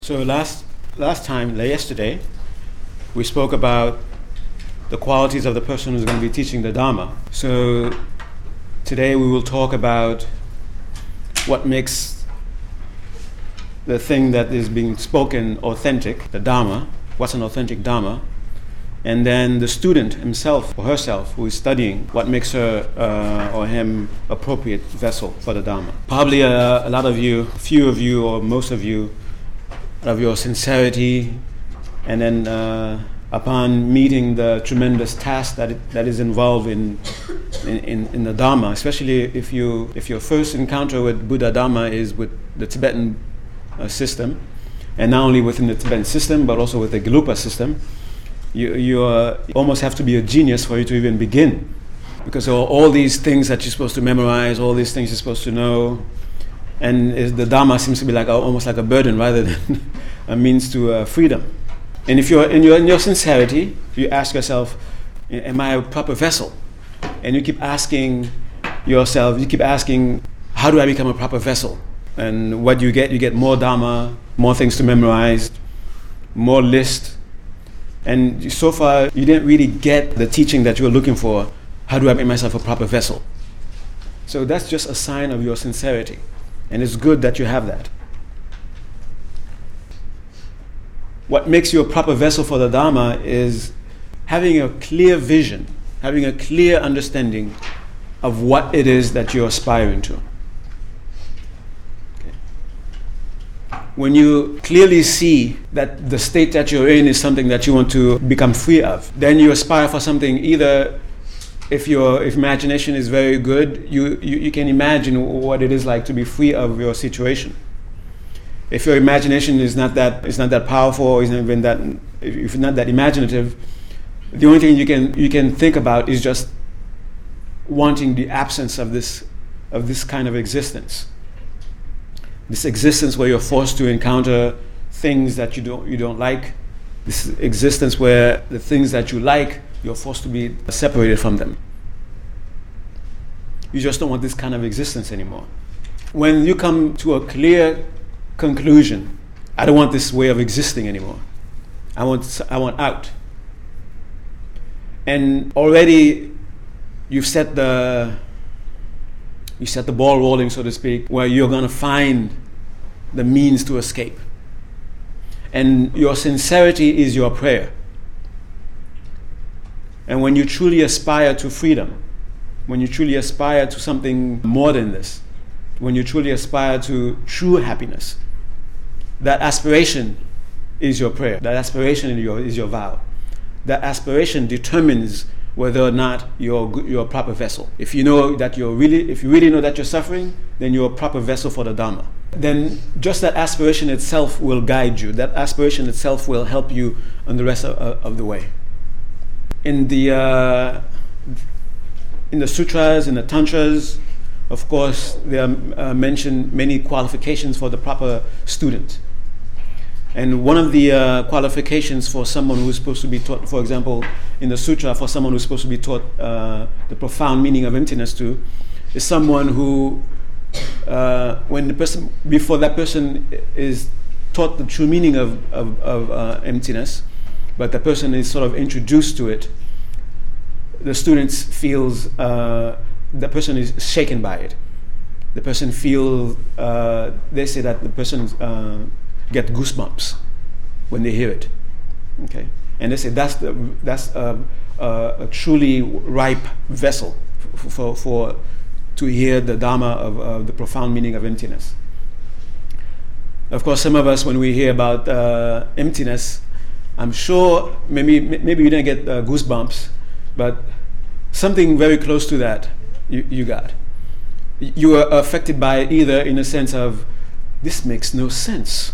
So yesterday, we spoke about the qualities of the person who's going to be teaching the Dharma. So today we will talk about what makes the thing that is being spoken authentic, the Dharma, what's an authentic Dharma, and then the student himself or herself who is studying, what makes her or him appropriate vessel for the Dharma. Probably a lot of you, few of you or most of you, of your sincerity, and then upon meeting the tremendous task that is involved in the Dharma, especially if your first encounter with Buddha Dharma is with the Tibetan system, and not only within the Tibetan system but also with the Gelugpa system, you almost have to be a genius for you to even begin, because all these things that you're supposed to memorize, all these things you're supposed to know. And the Dharma seems to be almost like a burden rather than a means to freedom. And if you're in your sincerity, you ask yourself, am I a proper vessel? And you keep asking yourself, how do I become a proper vessel? And what you get more Dharma, more things to memorize, more list. And so far, you didn't really get the teaching that you were looking for. How do I make myself a proper vessel? So that's just a sign of your sincerity. And it's good that you have that. What makes you a proper vessel for the Dharma is having a clear vision, having a clear understanding of what it is that you're aspiring to. Okay. When you clearly see that the state that you're in is something that you want to become free of, then you aspire for something. Either if imagination is very good, you can imagine what it is like to be free of your situation. If your imagination is not that powerful, or if it's not that imaginative, the only thing you can think about is just wanting the absence of this kind of existence. This existence where you're forced to encounter things that you don't like. This existence where the things that you like, you're forced to be separated from them. You just don't want this kind of existence anymore. When you come to a clear conclusion, I don't want this way of existing anymore. I want out. And already you've set the ball rolling, so to speak, where you're going to find the means to escape. And your sincerity is your prayer. And when you truly aspire to freedom, when you truly aspire to something more than this, when you truly aspire to true happiness, that aspiration is your prayer. That aspiration is your vow. That aspiration determines whether or not you're a proper vessel. If you really know that you're suffering, then you're a proper vessel for the Dharma. Then just that aspiration itself will guide you. That aspiration itself will help you on the rest of the way. In the sutras, in the tantras, of course, there are mentioned many qualifications for the proper student. And one of the qualifications for someone who's supposed to be taught, for example, in the sutra, for someone who's supposed to be taught the profound meaning of emptiness to, is someone who, before that person is taught the true meaning of emptiness, but the person is sort of introduced to it, the student feels the person is shaken by it. The person feels, they say that the person get goosebumps when they hear it. Okay, and they say that's a truly ripe vessel for to hear the Dharma of the profound meaning of emptiness. Of course, some of us, when we hear about emptiness, I'm sure maybe you didn't get goosebumps, but something very close to that you got. You were affected by it either in a sense of, this makes no sense.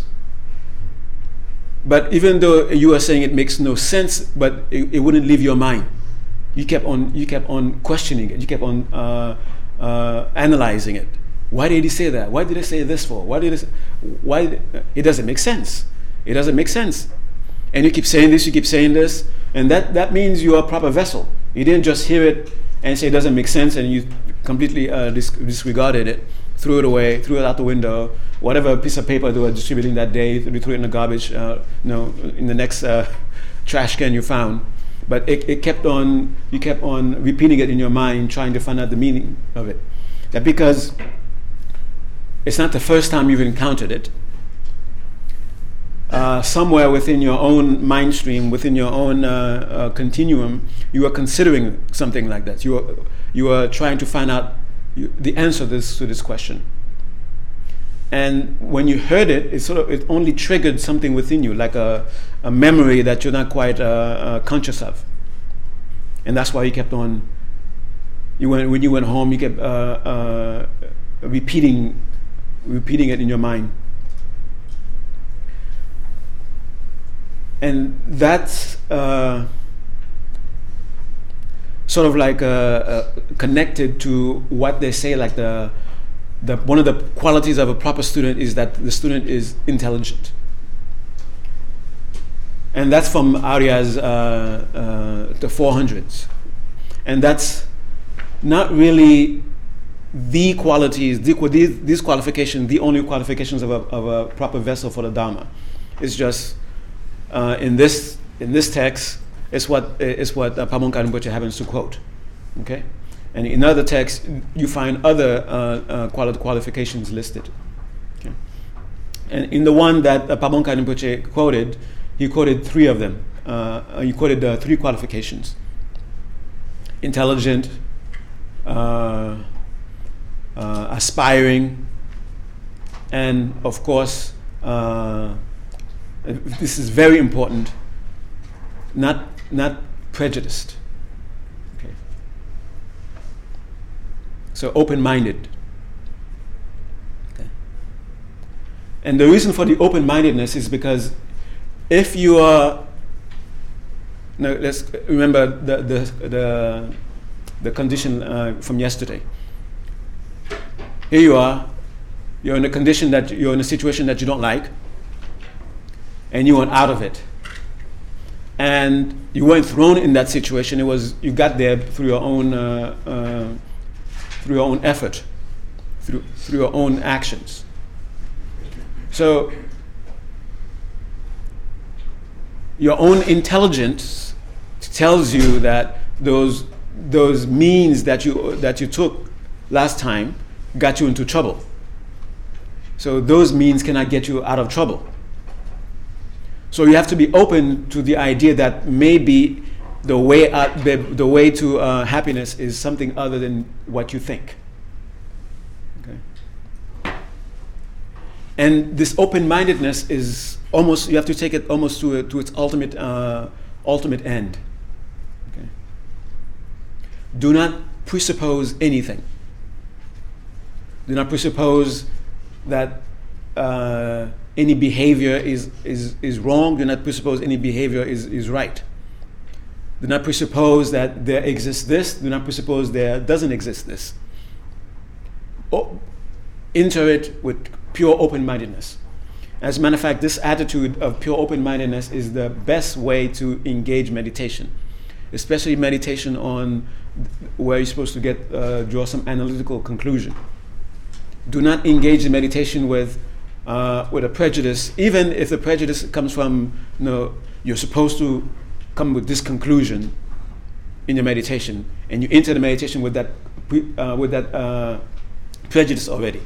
But even though you were saying it makes no sense, but it wouldn't leave your mind. You kept on questioning it. You kept on analyzing it. Why did he say that? Why did he say this for? Why it doesn't make sense. It doesn't make sense. And you keep saying this, and that means you are a proper vessel. You didn't just hear it and say it doesn't make sense, and you completely disregarded it. threw it away, threw it out the window. Whatever piece of paper they were distributing that day, you threw it in the garbage, in the next trash can you found. But you kept on repeating it in your mind, trying to find out the meaning of it. That because it's not the first time you've encountered it. Somewhere within your own mind stream, within your own continuum, you are considering something like that. You are trying to find out the answer to this question. And when you heard it, it only triggered something within you, like a memory that you're not quite conscious of. And that's why you kept on. When you went home, you kept repeating it in your mind. And that's sort of like connected to what they say, like the one of the qualities of a proper student is that the student is intelligent. And that's from Arya's the 400s. And that's not really the qualities, these qualifications, the only qualifications of a proper vessel for the Dharma. It's just in this text, it's what Pabongka Rinpoche happens to quote. Okay? And in other texts, you find other qualifications listed. Okay? And in the one that Pabongka Rinpoche quoted, he quoted three of them. He quoted three qualifications: intelligent, aspiring, and of course, this is very important, not prejudiced. Okay. So open-minded. Okay. And the reason for the open-mindedness is because if you are, now let's remember the condition from yesterday. Here you are, you're in a situation that you don't like, and you want out of it. And you weren't thrown in that situation. You got there through your own effort, through your own actions. So your own intelligence tells you that those means that you took last time got you into trouble. So those means cannot get you out of trouble. So you have to be open to the idea that maybe the way to happiness is something other than what you think. Okay. And this open-mindedness is almost, you have to take it almost to its ultimate end. Okay. Do not presuppose anything. Do not presuppose that any behavior is wrong. Do not presuppose any behavior is right. Do not presuppose that there exists this. Do not presuppose there doesn't exist this. Enter it with pure open-mindedness. As a matter of fact, this attitude of pure open-mindedness is the best way to engage meditation, especially meditation on where you're supposed to draw some analytical conclusion. Do not engage in meditation with a prejudice, even if the prejudice comes from, you're supposed to come with this conclusion in your meditation, and you enter the meditation with that prejudice already.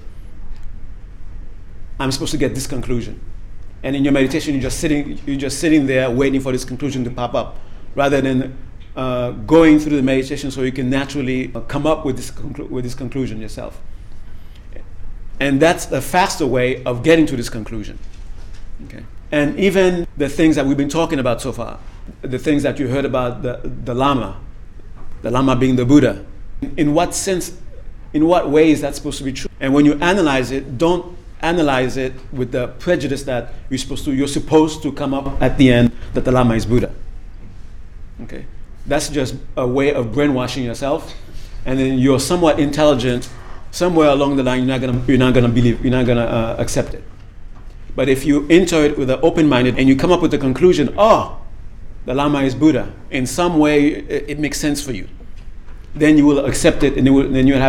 I'm supposed to get this conclusion, and in your meditation you're just sitting there waiting for this conclusion to pop up, rather than going through the meditation so you can naturally come up with this conclusion yourself. And that's a faster way of getting to this conclusion. Okay. And even the things that we've been talking about so far, the things that you heard about the Lama being the Buddha, in what sense, in what way is that supposed to be true? And when you analyze it, don't analyze it with the prejudice that you're supposed to come up at the end that the Lama is Buddha. Okay. That's just a way of brainwashing yourself, and then you're somewhat intelligent. Somewhere along the line, you're not gonna accept it. But if you enter it with an open-minded and you come up with the conclusion, the Lama is Buddha, in some way it makes sense for you, then you will accept it, and then you'll have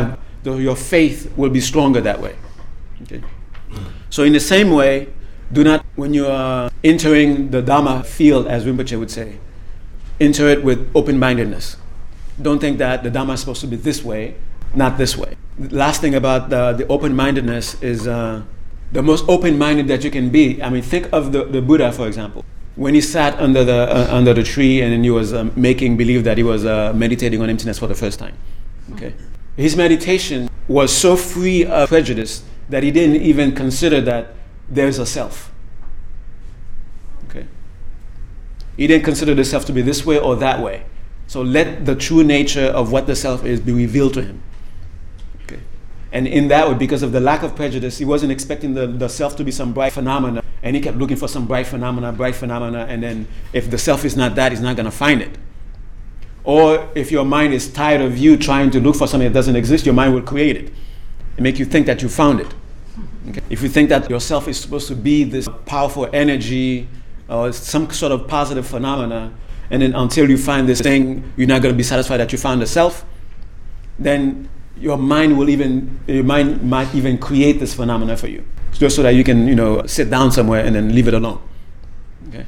your faith will be stronger that way. Okay. So in the same way, do not, when you are entering the Dhamma field, as Rinpoche would say, enter it with open-mindedness. Don't think that the Dhamma is supposed to be this way, not this way. The last thing about the open-mindedness is the most open-minded that you can be. I mean, think of the Buddha, for example. When he sat under the tree and then he was making believe that he was meditating on emptiness for the first time. Okay, his meditation was so free of prejudice that he didn't even consider that there's a self. Okay, he didn't consider the self to be this way or that way. So let the true nature of what the self is be revealed to him. Okay, and in that way, because of the lack of prejudice, he wasn't expecting the self to be some bright phenomena. And he kept looking for some bright phenomena, and then if the self is not that, he's not going to find it. Or if your mind is tired of you trying to look for something that doesn't exist, your mind will create it and make you think that you found it. Okay? If you think that yourself is supposed to be this powerful energy or some sort of positive phenomena, and then until you find this thing, you're not going to be satisfied that you found the self, then your mind might even create this phenomena for you, just so that you can, sit down somewhere and then leave it alone. Okay.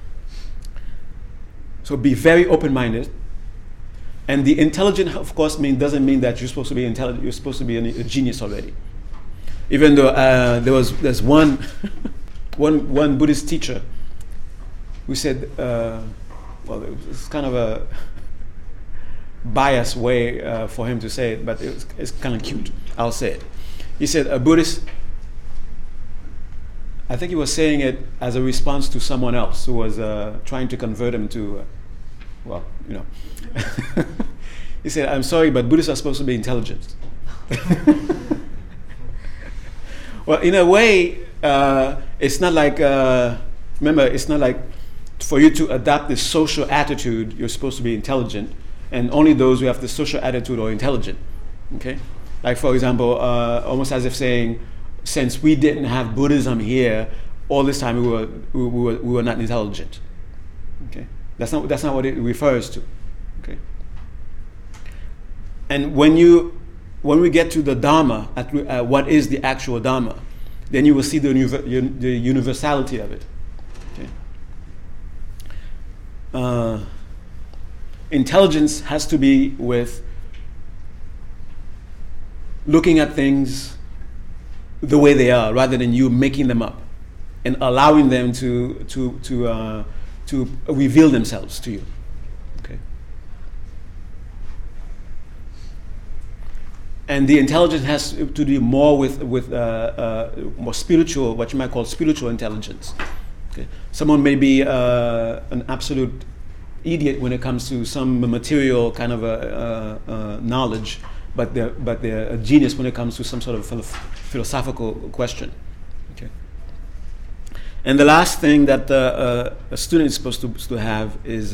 So be very open-minded, and the intelligent, of course, doesn't mean that you're supposed to be intelligent. You're supposed to be a genius already. Even though there's one Buddhist teacher who said, it's kind of a biased way for him to say it, but it's kind of cute. I'll say it. He said, a Buddhist, I think he was saying it as a response to someone else who was trying to convert him to, he said, I'm sorry, but Buddhists are supposed to be intelligent. Well, in a way, it's not like, remember, it's not like for you to adopt this social attitude, you're supposed to be intelligent, and only those who have the social attitude are intelligent. Okay? Like, for example, almost as if saying, since we didn't have Buddhism here, all this time we were not intelligent. Okay, that's not what it refers to. Okay, and when we get to the Dhamma, what is the actual Dhamma, then you will see the universality of it. Okay, intelligence has to be with looking at things the way they are, rather than you making them up and allowing them to reveal themselves to you. Okay. And the intelligence has to do more with more spiritual, what you might call spiritual intelligence. Okay. Someone may be an absolute idiot when it comes to some material kind of knowledge, but they're a genius when it comes to some sort of philosophical question. Okay. And the last thing that a student is supposed to have is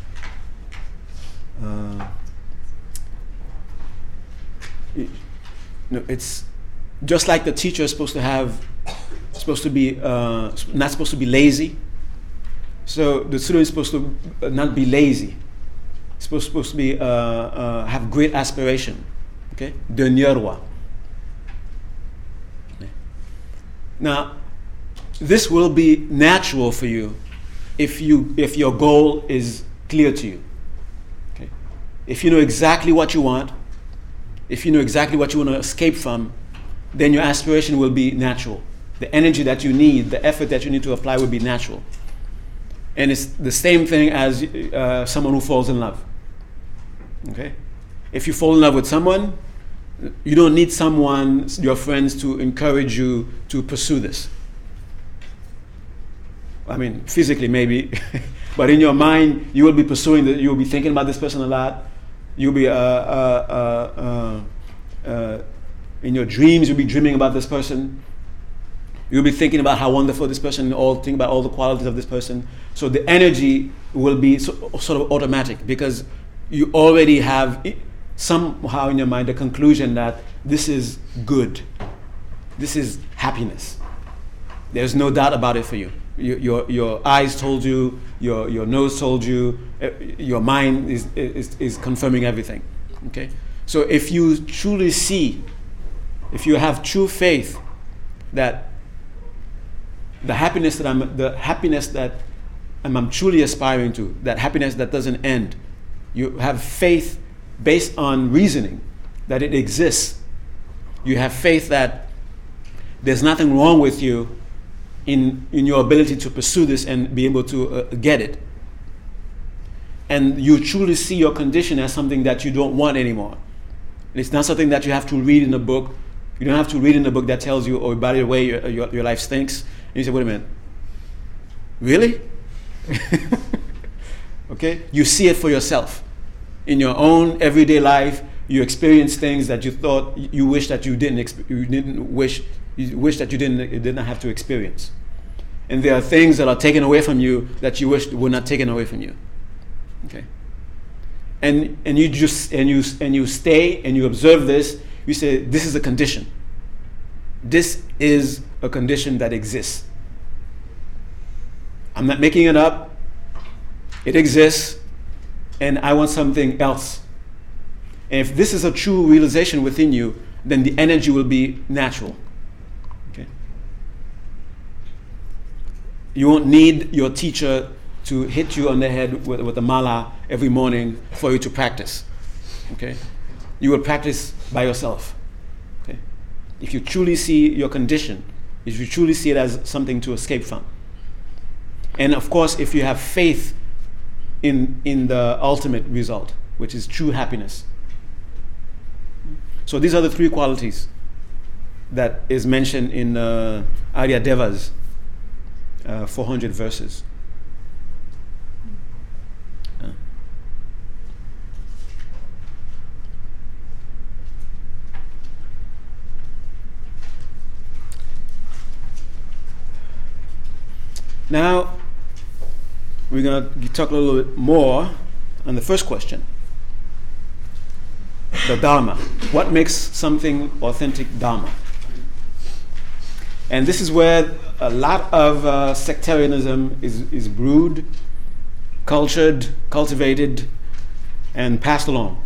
it's just like the teacher is supposed to be not supposed to be lazy. So the student is supposed to not be lazy. It's supposed to be have great aspiration. Okay, de nyerwa. Now, this will be natural for you if your goal is clear to you. Okay, if you know exactly what you want, if you know exactly what you want to escape from, then your aspiration will be natural. The energy that you need, the effort that you need to apply will be natural. And it's the same thing as someone who falls in love. Okay, if you fall in love with someone, you don't need your friends to encourage you to pursue this. I mean, physically maybe, but in your mind, you will be pursuing you will be thinking about this person a lot. You'll be in your dreams, you'll be dreaming about this person. You'll be thinking about how wonderful this person, thinking about all the qualities of this person. So the energy will be sort of automatic, because you already have somehow in your mind the conclusion that this is good, this is happiness. There's no doubt about it for you. Your eyes told you, your nose told you, your mind is confirming everything. Okay, So if you truly see, if you have true faith that the happiness that I'm truly aspiring to, that happiness that doesn't end, you have faith based on reasoning that it exists. You have faith that there's nothing wrong with you in your ability to pursue this and be able to get it. And you truly see your condition as something that you don't want anymore. It's not something that you have to read in a book. You don't have to read in a book that tells you, oh, by the way, your life stinks. And you say, wait a minute. Really? Okay? You see it for yourself. In your own everyday life, you experience things that you thought you wish that you wish that you did not have to experience. And there are things that are taken away from you that you wish were not taken away from you. Okay? And you stay and you observe this. You say, this is a condition. This is a condition that exists. I'm not making it up. It exists, and I want something else. And if this is a true realization within you, then the energy will be natural. Okay? You won't need your teacher to hit you on the head with a mala every morning for you to practice. Okay? You will practice by yourself. Okay? If you truly see your condition, if you truly see it as something to escape from. And of course, if you have faith in the ultimate result, which is true happiness. So these are the three qualities that is mentioned in Arya Deva's 400 verses. Now, we're going to talk a little bit more on the first question. The Dharma. What makes something authentic Dharma? And this is where a lot of sectarianism is brewed, cultured, cultivated, and passed along.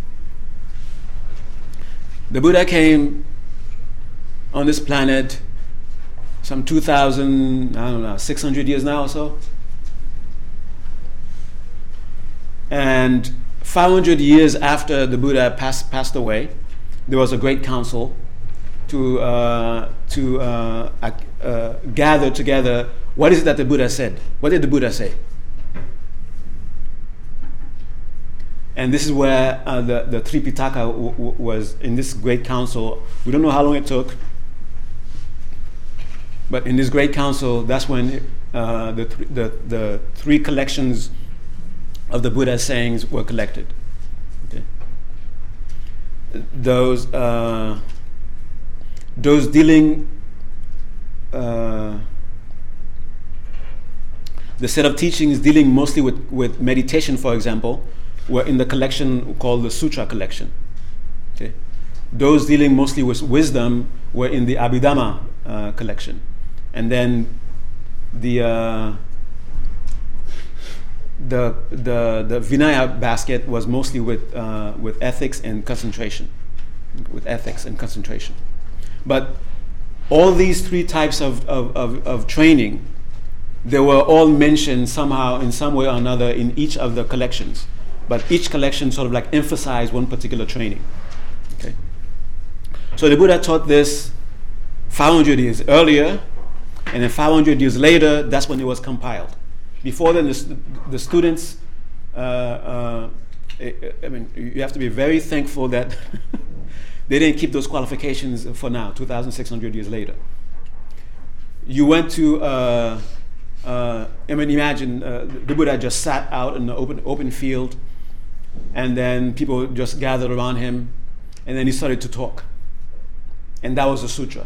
The Buddha came on this planet some 600 years now or so. And 500 years after the Buddha passed away, there was a great council to gather together. What is it that the Buddha said? What did the Buddha say? And this is where the Tripitaka was in this great council. We don't know how long it took, but in this great council, that's when the three collections of the Buddha's sayings were collected. Okay. Those dealing, the set of teachings dealing mostly with meditation, for example, were in the collection called the Sutra collection. Okay. Those dealing mostly with wisdom were in the Abhidhamma collection, and then the Vinaya basket was mostly with ethics and concentration, But all these three types of training, they were all mentioned somehow in some way or another in each of the collections. But each collection sort of like emphasized one particular training. Okay. So the Buddha taught this 500 years earlier, and then 500 years later, that's when it was compiled. Before then, the students, you have to be very thankful that they didn't keep those qualifications for now, 2,600 years later. You went to, imagine the Buddha just sat out in the open field, and then people just gathered around him, and then he started to talk. And that was the sutra.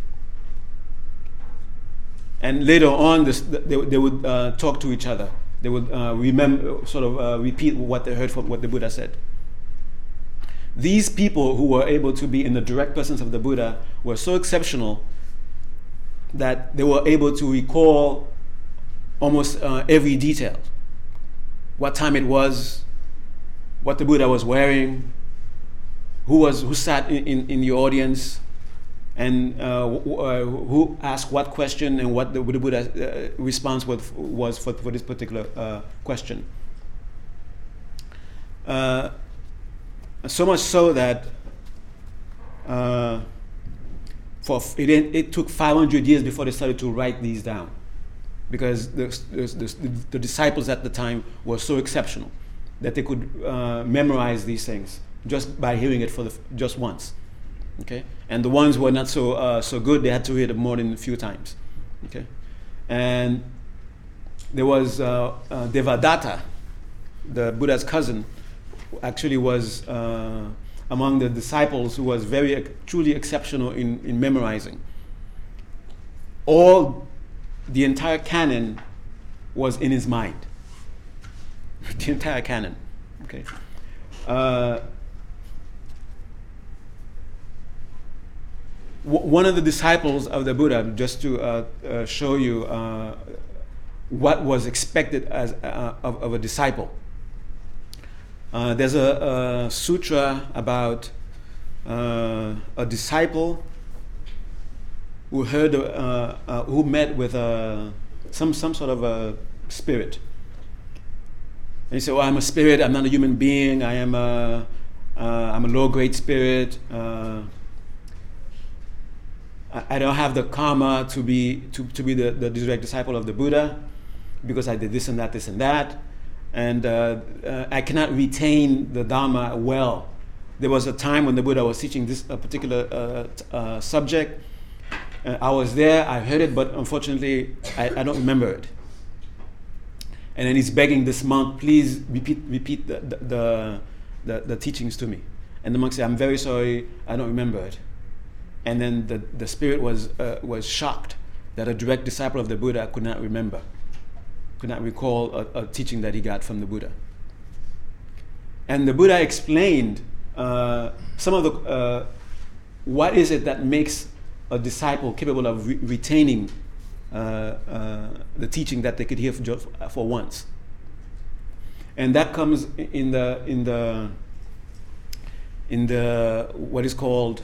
And later on, they would talk to each other. They would repeat what they heard from what the Buddha said. These people who were able to be in the direct presence of the Buddha were so exceptional that they were able to recall almost every detail. What time it was, what the Buddha was wearing, who sat in the audience, and who asked what question, and what the Buddha's response was for this particular question. So much so that it took 500 years before they started to write these down, because the disciples at the time were so exceptional that they could memorize these things just by hearing it just once. Okay, and the ones who were not so good, they had to hear it more than a few times. Okay, and there was Devadatta, the Buddha's cousin, who actually was among the disciples who was truly exceptional in memorizing. The entire canon was in his mind. The entire canon. Okay. One of the disciples of the Buddha, just to show you what was expected of a disciple. There's a sutra about a disciple who met with some sort of a spirit. And he said, "I'm a spirit. I'm not a human being. I'm a low grade spirit. I don't have the karma to be the direct disciple of the Buddha, because I did this and that, and I cannot retain the Dharma well. There was a time when the Buddha was teaching this particular subject. I was there, I heard it, but unfortunately I don't remember it." And then he's begging this monk, "Please repeat the teachings to me." And the monk said, "I'm very sorry, I don't remember it." And then the spirit was shocked that a direct disciple of the Buddha could not recall a teaching that he got from the Buddha. And the Buddha explained some of the what is it that makes a disciple capable of retaining the teaching that they could hear for once. And that comes in the what is called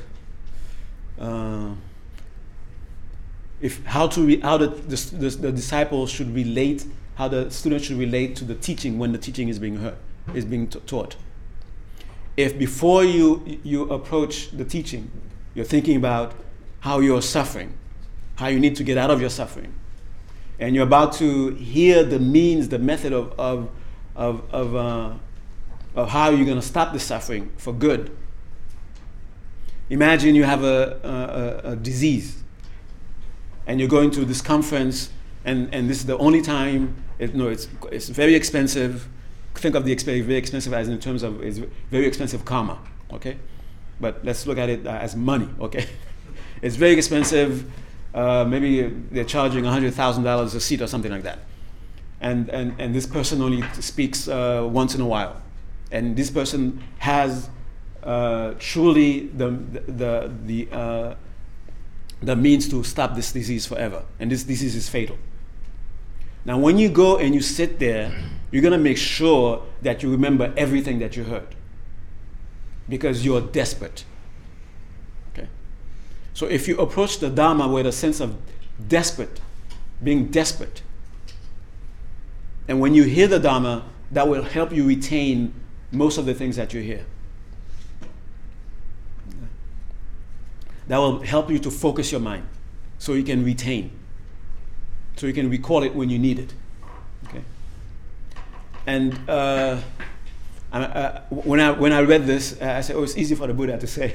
how the disciple should relate, how the student should relate to the teaching when the teaching is being taught. If before you approach the teaching, you're thinking about how you're suffering, how you need to get out of your suffering, and you're about to hear the means, the method of how you're going to stop the suffering for good. Imagine you have a disease, and you're going to this conference, and this is the only time. It's very expensive. Think of the very expensive as in terms of it's very expensive karma. Okay, but let's look at it as money. Okay, it's very expensive. Maybe they're charging $100,000 a seat or something like that, and this person only speaks once in a while, and this person has truly the means to stop this disease forever, and this disease is fatal. Now, when you go and you sit there, you're going to make sure that you remember everything that you heard, because you're desperate. Okay? So if you approach the Dharma with a sense of being desperate, and when you hear the Dharma, that will help you retain most of the things that you hear. That will help you to focus your mind so you can retain, so you can recall it when you need it. Okay? And when I read this, I said, "Oh, it's easy for the Buddha to say."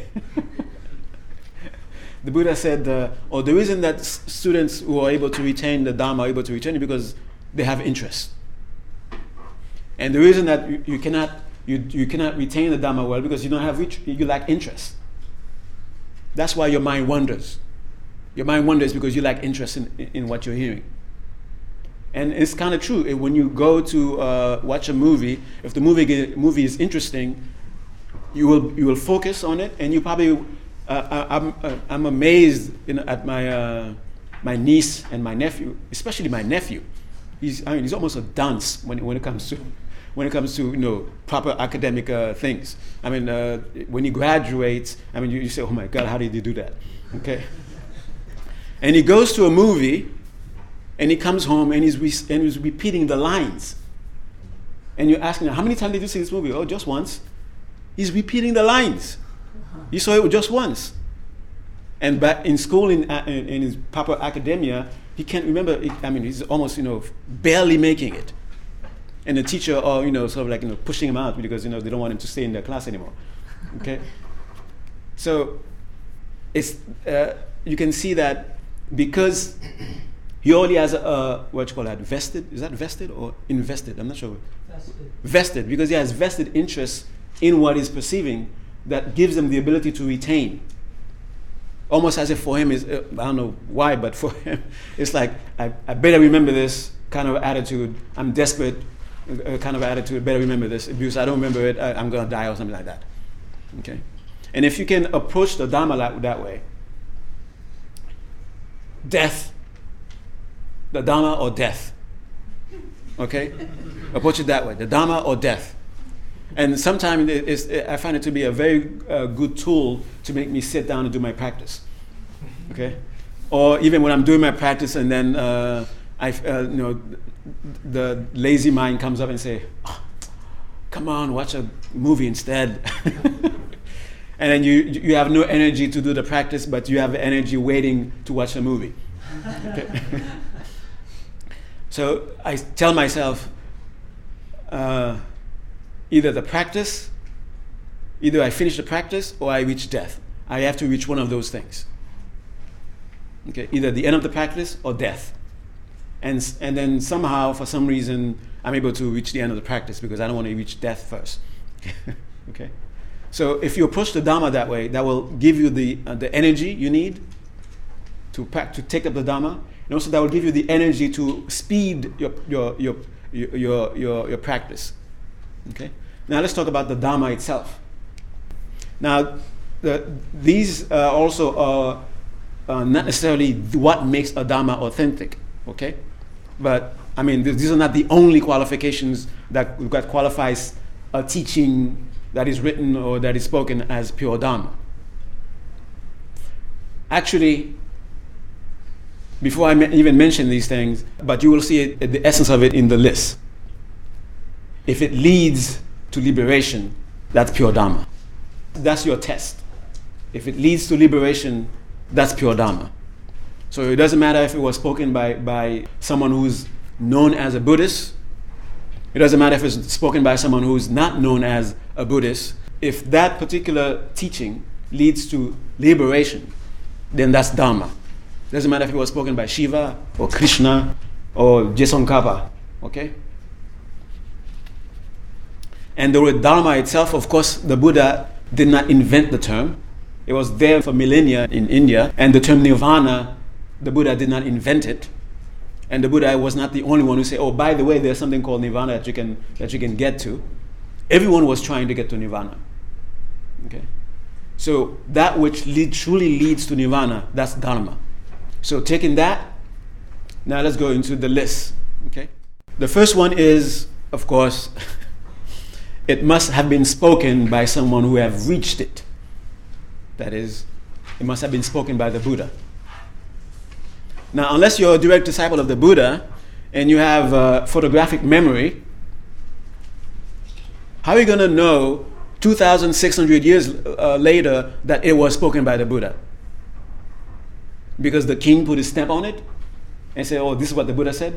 The Buddha said, the reason that students who are able to retain the Dharma are able to retain it because they have interest. And the reason that you cannot retain the Dharma well because you lack interest. That's why your mind wanders. Your mind wanders because you lack interest in what you're hearing. And it's kind of true. When you go to watch a movie, if the movie is interesting, you will focus on it, and you probably. I'm amazed at my niece and my nephew, especially my nephew. He's almost a dunce when it comes to when it comes to proper academic things. I mean, when he graduates, I mean, you say, oh my God, how did he do that? Okay. And he goes to a movie, and he comes home, and he's repeating the lines. And you're asking him, how many times did you see this movie? Oh, just once. He's repeating the lines. He saw it just once. And back in school, in his proper academia, he can't remember. He's almost, barely making it. And the teacher, sort of like, pushing him out because, they don't want him to stay in their class anymore. Okay? So, it's, you can see that because he already has vested? Is that vested or invested? I'm not sure. Vested, because he has vested interest in what he's perceiving that gives him the ability to retain. Almost as if for him is, I don't know why, but for him, it's like, I better remember this kind of attitude. I'm desperate kind of attitude, better remember this. Because I don't remember it, I'm going to die or something like that. Okay? And if you can approach the Dharma that way, death, the Dharma or death. Okay? Approach it that way, the Dharma or death. And sometimes I find it to be a very good tool to make me sit down and do my practice. Okay? Or even when I'm doing my practice and then the lazy mind comes up and say, oh, come on, watch a movie instead. And then you have no energy to do the practice, but you have energy waiting to watch a movie. Okay? So I tell myself, either the practice, either I finish the practice or I reach death. I have to reach one of those things. Okay, either the end of the practice or death. And then somehow, for some reason, I'm able to reach the end of the practice because I don't want to reach death first. Okay? So if you approach the Dharma that way, that will give you the energy you need to take up the Dharma, and also that will give you the energy to speed your practice. Okay. Now let's talk about the Dharma itself. Now, these also are not necessarily what makes a Dharma authentic. Okay, but I mean these are not the only qualifications that qualifies a teaching that is written or that is spoken as pure Dharma. Actually, before I even mention these things, but you will see the essence of it in the list. If it leads to liberation, that's pure Dharma. That's your test. If it leads to liberation, that's pure Dharma. So it doesn't matter if it was spoken by someone who's known as a Buddhist. It doesn't matter if it's spoken by someone who's not known as a Buddhist. If that particular teaching leads to liberation, then that's Dharma. It doesn't matter if it was spoken by Shiva or Krishna or Tsongkhapa. Okay? And the word Dharma itself, of course, the Buddha did not invent the term. It was there for millennia in India. And the term Nirvana, the Buddha did not invent it. And the Buddha was not the only one who said, oh, by the way, there's something called Nirvana that you can get to. Everyone was trying to get to Nirvana. Okay? So that which truly leads to Nirvana, that's Dharma. So taking that, now let's go into the list. Okay? The first one is, of course, it must have been spoken by someone who have reached it. That is, it must have been spoken by the Buddha. Now, unless you're a direct disciple of the Buddha and you have photographic memory, how are you going to know 2,600 years later that it was spoken by the Buddha? Because the king put his stamp on it and said, oh, this is what the Buddha said?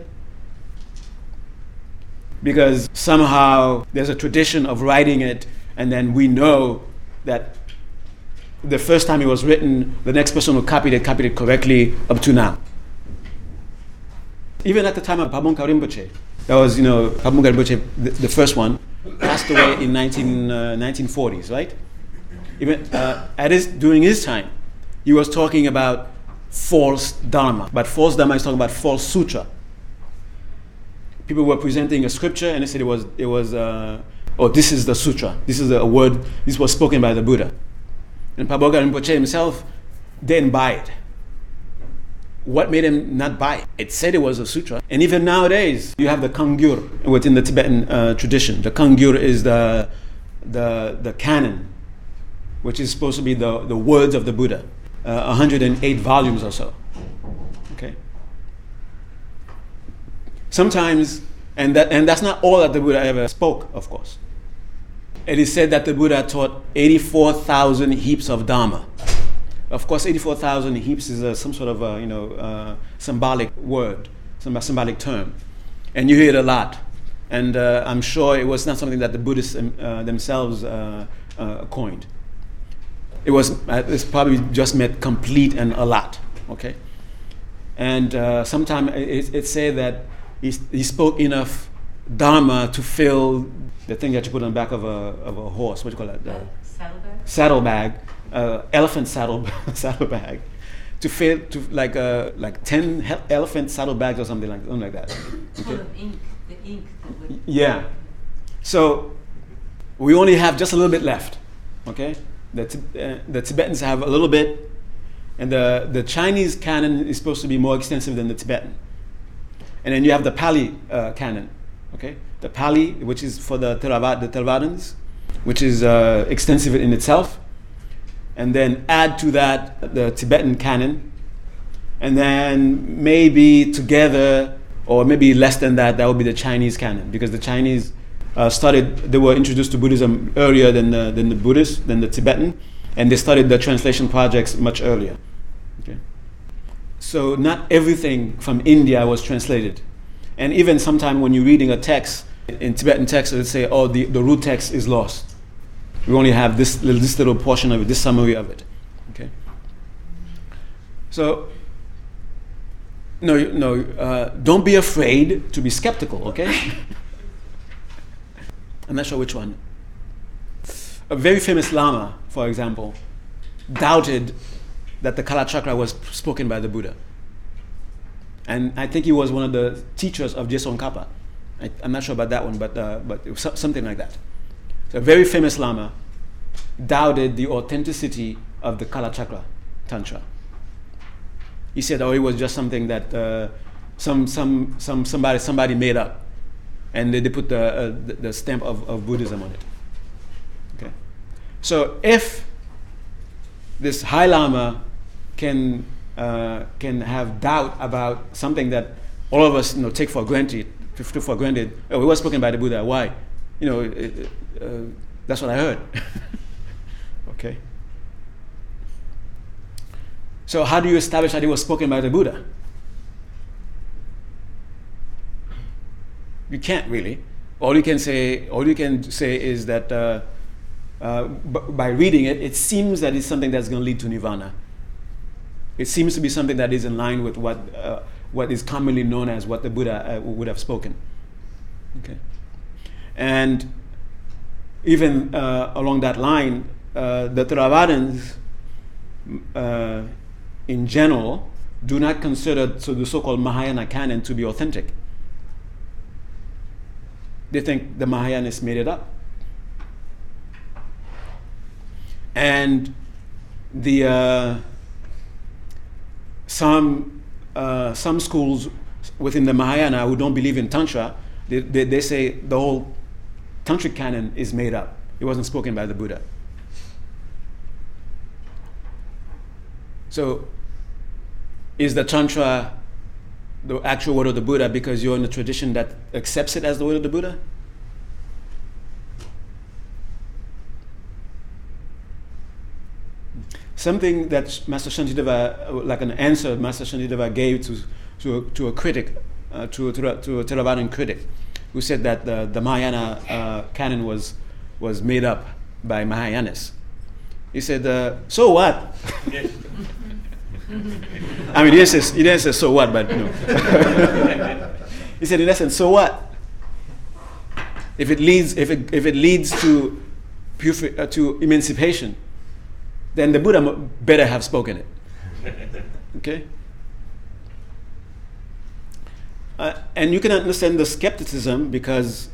Because somehow there's a tradition of writing it, and then we know that the first time it was written, the next person who copied it correctly up to now. Even at the time of Pabongka Rinpoche, that was, Pabongka Rinpoche, the first one, passed away in 1940s, right? Even during his time, he was talking about false Dharma. But false Dharma is talking about false sutra. People were presenting a scripture and they said this is the sutra. This is a word, this was spoken by the Buddha. And Pabongka Rinpoche himself didn't buy it. what made him not buy it? It said it was a sutra. And even nowadays, you have the Kangyur within the Tibetan tradition. The Kangyur is the canon, which is supposed to be the words of the Buddha. 108 volumes or so. Okay. Sometimes, and that's not all that the Buddha ever spoke, of course. It is said that the Buddha taught 84,000 heaps of Dharma. Of course, 84,000 heaps is some sort of symbolic word, symbolic term, and you hear it a lot. And I'm sure it was not something that the Buddhists themselves coined. It's probably just meant complete and a lot. Okay, and sometimes it's said that he spoke enough Dharma to fill the thing that you put on the back of a horse. What do you call that? Saddlebag. Elephant saddlebag, to fill to like 10 elephant saddlebags or something like that. Okay? Full of ink, the ink. Yeah. So we only have just a little bit left. Okay. The Tibetans have a little bit, and the Chinese canon is supposed to be more extensive than the Tibetan. And then you have the Pali canon. Okay. The Pali, which is for the Theravadins, which is extensive in itself. And then add to that the Tibetan canon, and then maybe together, or maybe less than that, that would be the Chinese canon, because the Chinese they were introduced to Buddhism earlier than the Buddhists, than the Tibetan, and they started the translation projects much earlier. Okay, so not everything from India was translated, and even sometime when you're reading a text in Tibetan text, it'll say, "Oh, the root text is lost. We only have this little portion of it, this summary of it." Okay. So, don't be afraid to be skeptical. Okay. I'm not sure which one. A very famous Lama, for example, doubted that the Kala Chakra was spoken by the Buddha, and I think he was one of the teachers of Je Tsongkhapa. I'm not sure about that one, but it was something like that. So a very famous Lama doubted the authenticity of the Kala Chakra Tantra. He said, "Oh, it was just something that somebody made up, and they put the stamp of Buddhism on it." Okay, so if this High Lama can have doubt about something that all of us take for granted, oh, it was spoken by the Buddha. Why? That's what I heard. Okay. So how do you establish that it was spoken by the Buddha? You can't really. All you can say is that by reading it, it seems that it's something that's going to lead to nirvana. It seems to be something that is in line with what is commonly known as what the Buddha would have spoken. Okay. And even along that line, the Theravadins in general do not consider the so-called Mahayana canon to be authentic. They think the Mahayanists made it up. And the some schools within the Mahayana who don't believe in Tantra, they say the whole Tantric canon is made up. It wasn't spoken by the Buddha. So, is the Tantra the actual word of the Buddha because you're in a tradition that accepts it as the word of the Buddha? Something that Master Shantideva, like an answer Master Shantideva gave to a critic, to a Theravadan critic, who said that the Mahayana canon was made up by Mahayanists. He said, "So what?" I mean, he didn't say "so what," but he said, in essence, "So what? If it leads to emancipation, then the Buddha better have spoken it." Okay. And you can understand the skepticism because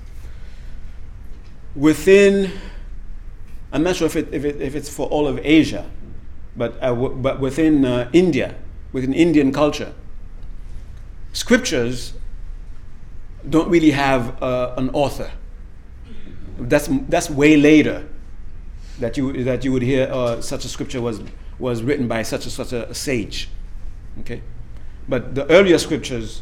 within, I'm not sure if it's for all of Asia, but within India, within Indian culture, scriptures don't really have an author. That's way later that you would hear such a scripture was written by such a sage. Okay, but the earlier scriptures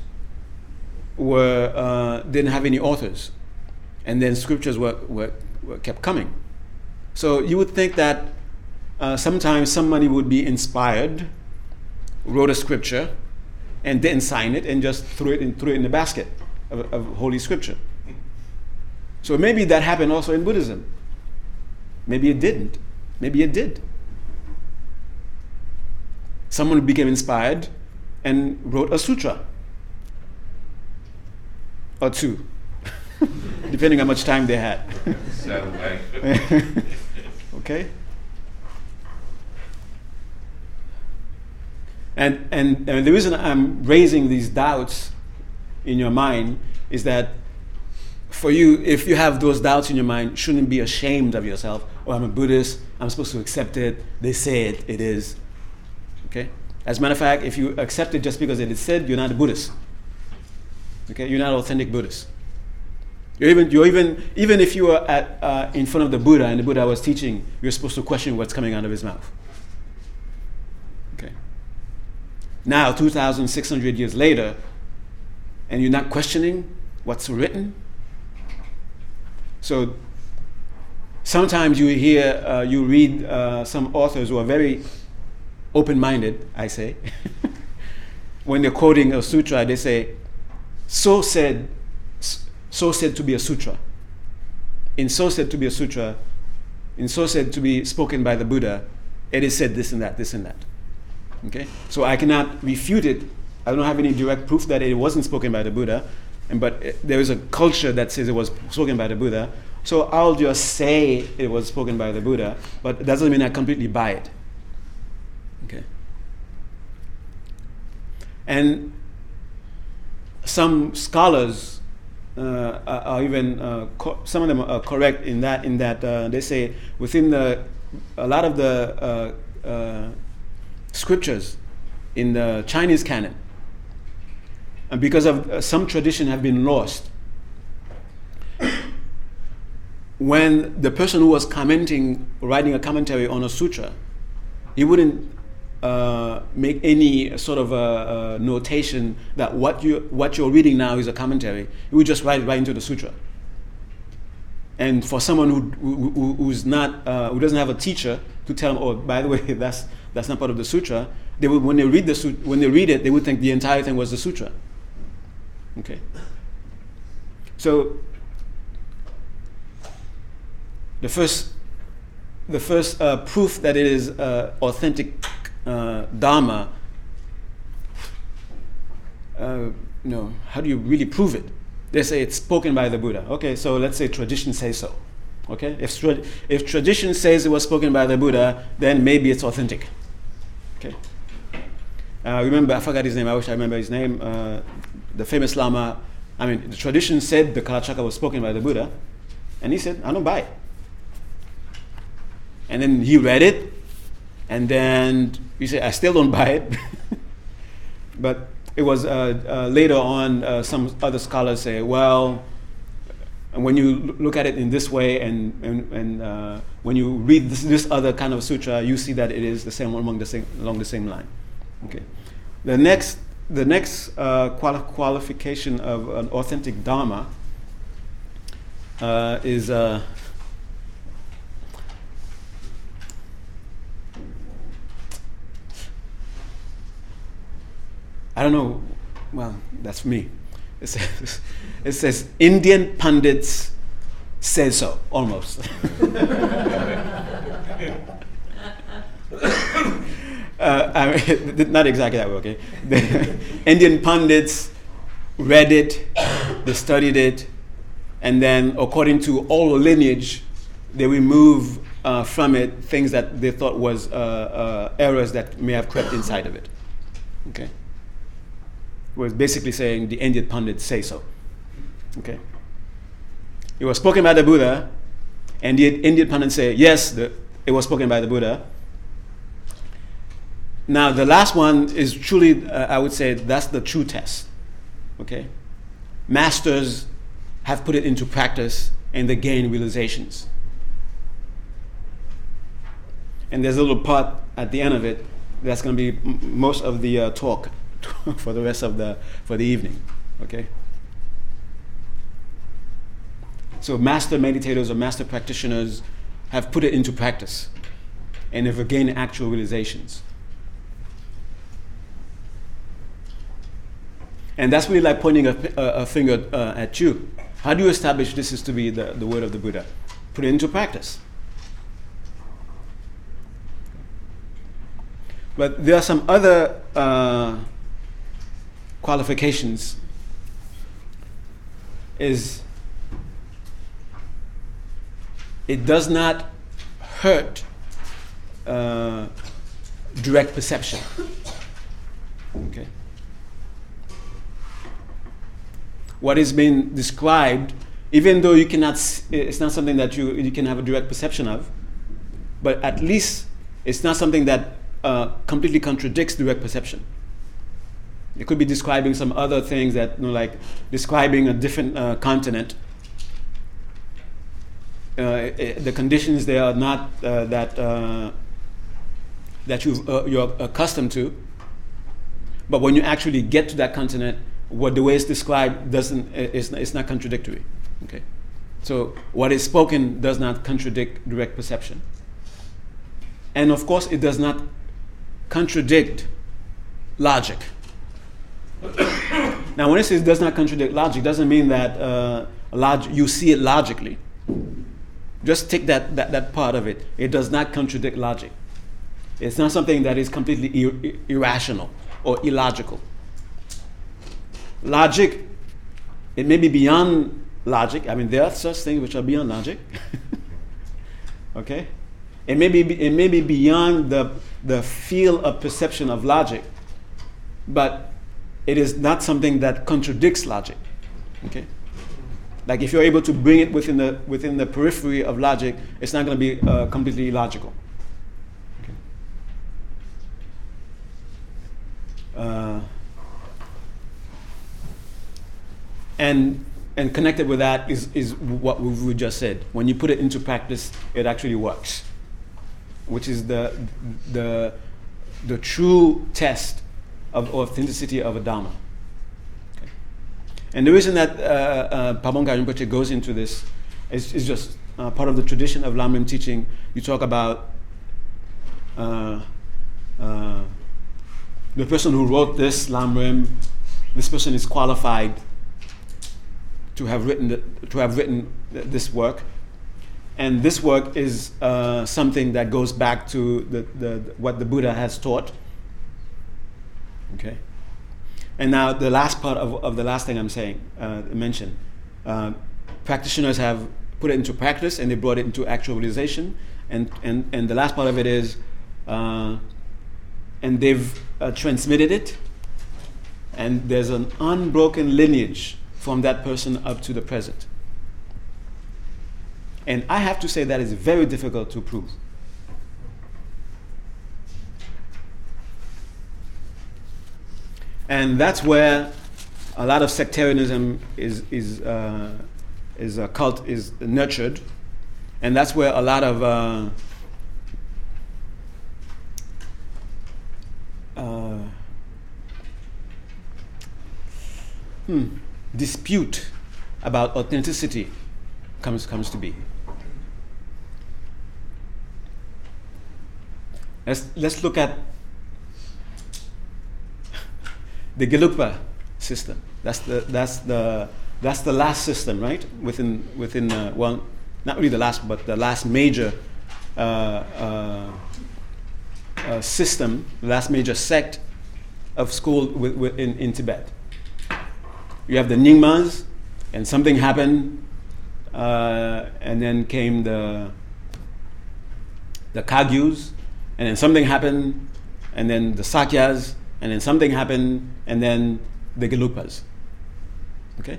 didn't have any authors, and then scriptures were kept coming. So you would think that sometimes somebody would be inspired, wrote a scripture, and didn't sign it, and just threw it in the basket of Holy Scripture. So maybe that happened also in Buddhism. Maybe it didn't. Maybe it did. Someone became inspired and wrote a sutra or two, depending how much time they had. Okay. And the reason I'm raising these doubts in your mind is that for you, if you have those doubts in your mind, shouldn't be ashamed of yourself. Oh, I'm a Buddhist, I'm supposed to accept it. They say it is. Okay? As a matter of fact, if you accept it just because it is said, you're not a Buddhist. Okay? You're not an authentic Buddhist. Even if you are in front of the Buddha and the Buddha was teaching, you're supposed to question what's coming out of his mouth. Okay? Now, 2,600 years later, and you're not questioning what's written. So sometimes you read some authors who are very open-minded, I say. When they're quoting a sutra, they say, so said to be a sutra. In so said to be a sutra, in so said to be spoken by the Buddha, it is said this and that, this and that. Okay? So I cannot refute it. I don't have any direct proof that it wasn't spoken by the Buddha, but there is a culture that says it was spoken by the Buddha. So I'll just say it was spoken by the Buddha, but it doesn't mean I completely buy it. Okay. And some scholars are even some of them are correct in that they say within a lot of the scriptures in the Chinese canon, and because of some tradition have been lost, when the person who was writing a commentary on a sutra, he wouldn't make any sort of a notation that what you're reading now is a commentary. He would just write it right into the sutra. And for someone who's not who doesn't have a teacher to tell them, oh, by the way, that's not part of the sutra, when they read it, they would think the entire thing was the sutra. Okay. So the first proof that it is authentic Dharma, how do you really prove it? They say it's spoken by the Buddha. Okay, so let's say tradition says so. Okay, if tradition says it was spoken by the Buddha, then maybe it's authentic. Okay. Remember, I forgot his name. I wish I remember his name. The famous Lama. I mean, the tradition said the Kalachakra was spoken by the Buddha, and he said, "I don't buy it." And then he read it, and then he said, "I still don't buy it." But it was later on. Some other scholars say, "Well, when you look at it in this way, and when you read this other kind of sutra, you see that it is the same along the same line." Okay. The next qualification of an authentic Dharma is I don't know. Well, that's me. It says Indian pundits say so, almost. Not exactly that way, okay? The Indian pundits read it, they studied it, and then according to all the lineage, they remove from it things that they thought was errors that may have crept inside of it. Okay? It was basically saying the Indian pundits say so. Okay? It was spoken by the Buddha, and the Indian pundits say, yes, it was spoken by the Buddha. Now, the last one is truly, I would say, that's the true test. Okay? Masters have put it into practice and they gain realizations. And there's a little part at the end of it that's going to be most of the talk for the rest of the evening. Okay? So master meditators or master practitioners have put it into practice and have gained actual realizations. And that's really like pointing a finger at you. How do you establish this is to be the word of the Buddha? Put it into practice. But there are some other qualifications. Is it does not hurt direct perception. Okay. What is being described, even though you cannot, it's not something that you can have a direct perception of, but at least it's not something that completely contradicts direct perception. It could be describing some other things that, like describing a different continent. The conditions there are not that you're accustomed to, but when you actually get to that continent, what the way it's described it's not contradictory. Okay, so what is spoken does not contradict direct perception, and of course it does not contradict logic. Now, when it says does not contradict logic, doesn't mean that you see it logically. Just take that part of it. It does not contradict logic. It's not something that is completely irrational or illogical. Logic, it may be beyond logic. I mean, there are such things which are beyond logic. Okay? It may be beyond the field of perception of logic, but it is not something that contradicts logic. Okay? Like if you're able to bring it within the periphery of logic, it's not going to be completely illogical. Okay. And connected with that is what we just said. When you put it into practice, it actually works, which is the true test of authenticity of a Dharma. Okay. And the reason that Pabongka Rinpoche goes into this is just part of the tradition of Lamrim teaching. You talk about the person who wrote this Lamrim. This person is qualified to have written this work, and this work is something that goes back to what the Buddha has taught. Okay, and now the last part of the last thing I'm saying, mention, practitioners have put it into practice and they brought it into actual realization, and the last part of it is, and they've transmitted it, and there's an unbroken lineage from that person up to the present. And I have to say that is very difficult to prove. And that's where a lot of sectarianism is a cult is nurtured, and that's where a lot of dispute about authenticity comes to be. Let's look at the Gelugpa system. That's the last system, right? Within well, not really the last, but the last major system, the last major sect of school in Tibet. You have the Nyingmas, and something happened, and then came the Kagyus, and then something happened, and then the Sakyas, and then something happened, and then the Gelugpas. Okay?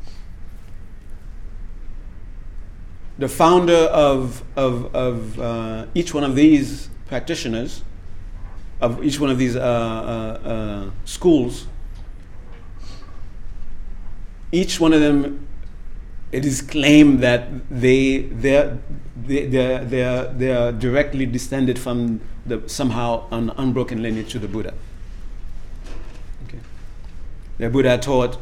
The founder of each one of these practitioners, of each one of these schools, each one of them, it is claimed that they are directly descended from somehow an unbroken lineage to the Buddha. Okay. The Buddha taught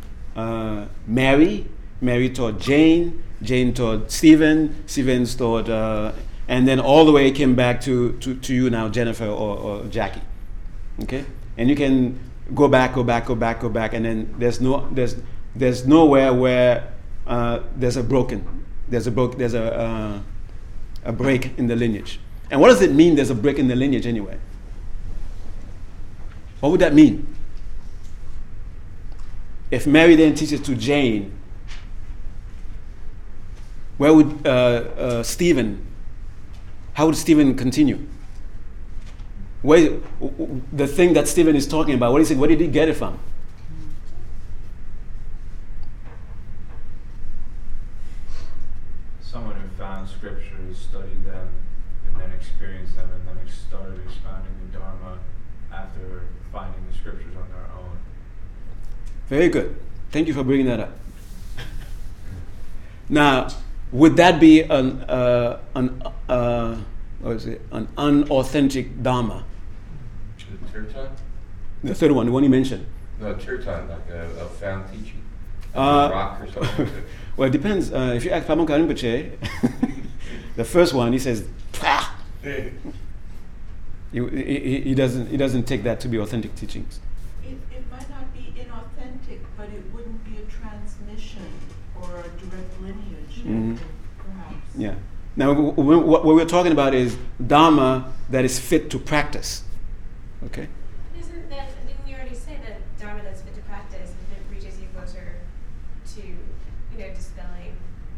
Mary taught Jane taught Stephen taught, and then all the way it came back to you now, Jennifer or Jackie. Okay, and you can go back, and then there's nowhere where there's a break in the lineage. And what does it mean there's a break in the lineage anyway? What would that mean? If Mary then teaches to Jane, where would Stephen, how would Stephen continue? The thing that Stephen is talking about, where did he get it from? Someone who found scriptures, studied them, and then experienced them, and then started expounding the Dharma after finding the scriptures on their own. Very good. Thank you for bringing that up. Now, would that be an unauthentic Dharma? The Tirtan? The third one, the one you mentioned. No, Tirtan, like a found teaching. A rock or something. Well, it depends. If you ask Pabon Rinpoche, the first one, he says, Pah! He doesn't take that to be authentic teachings. It might not be inauthentic, but it wouldn't be a transmission or a direct lineage, perhaps. Yeah. Now, what we're talking about is Dharma that is fit to practice. Okay? Didn't you already say that Dharma that's fit to practice, if it reaches you closer to, dispelling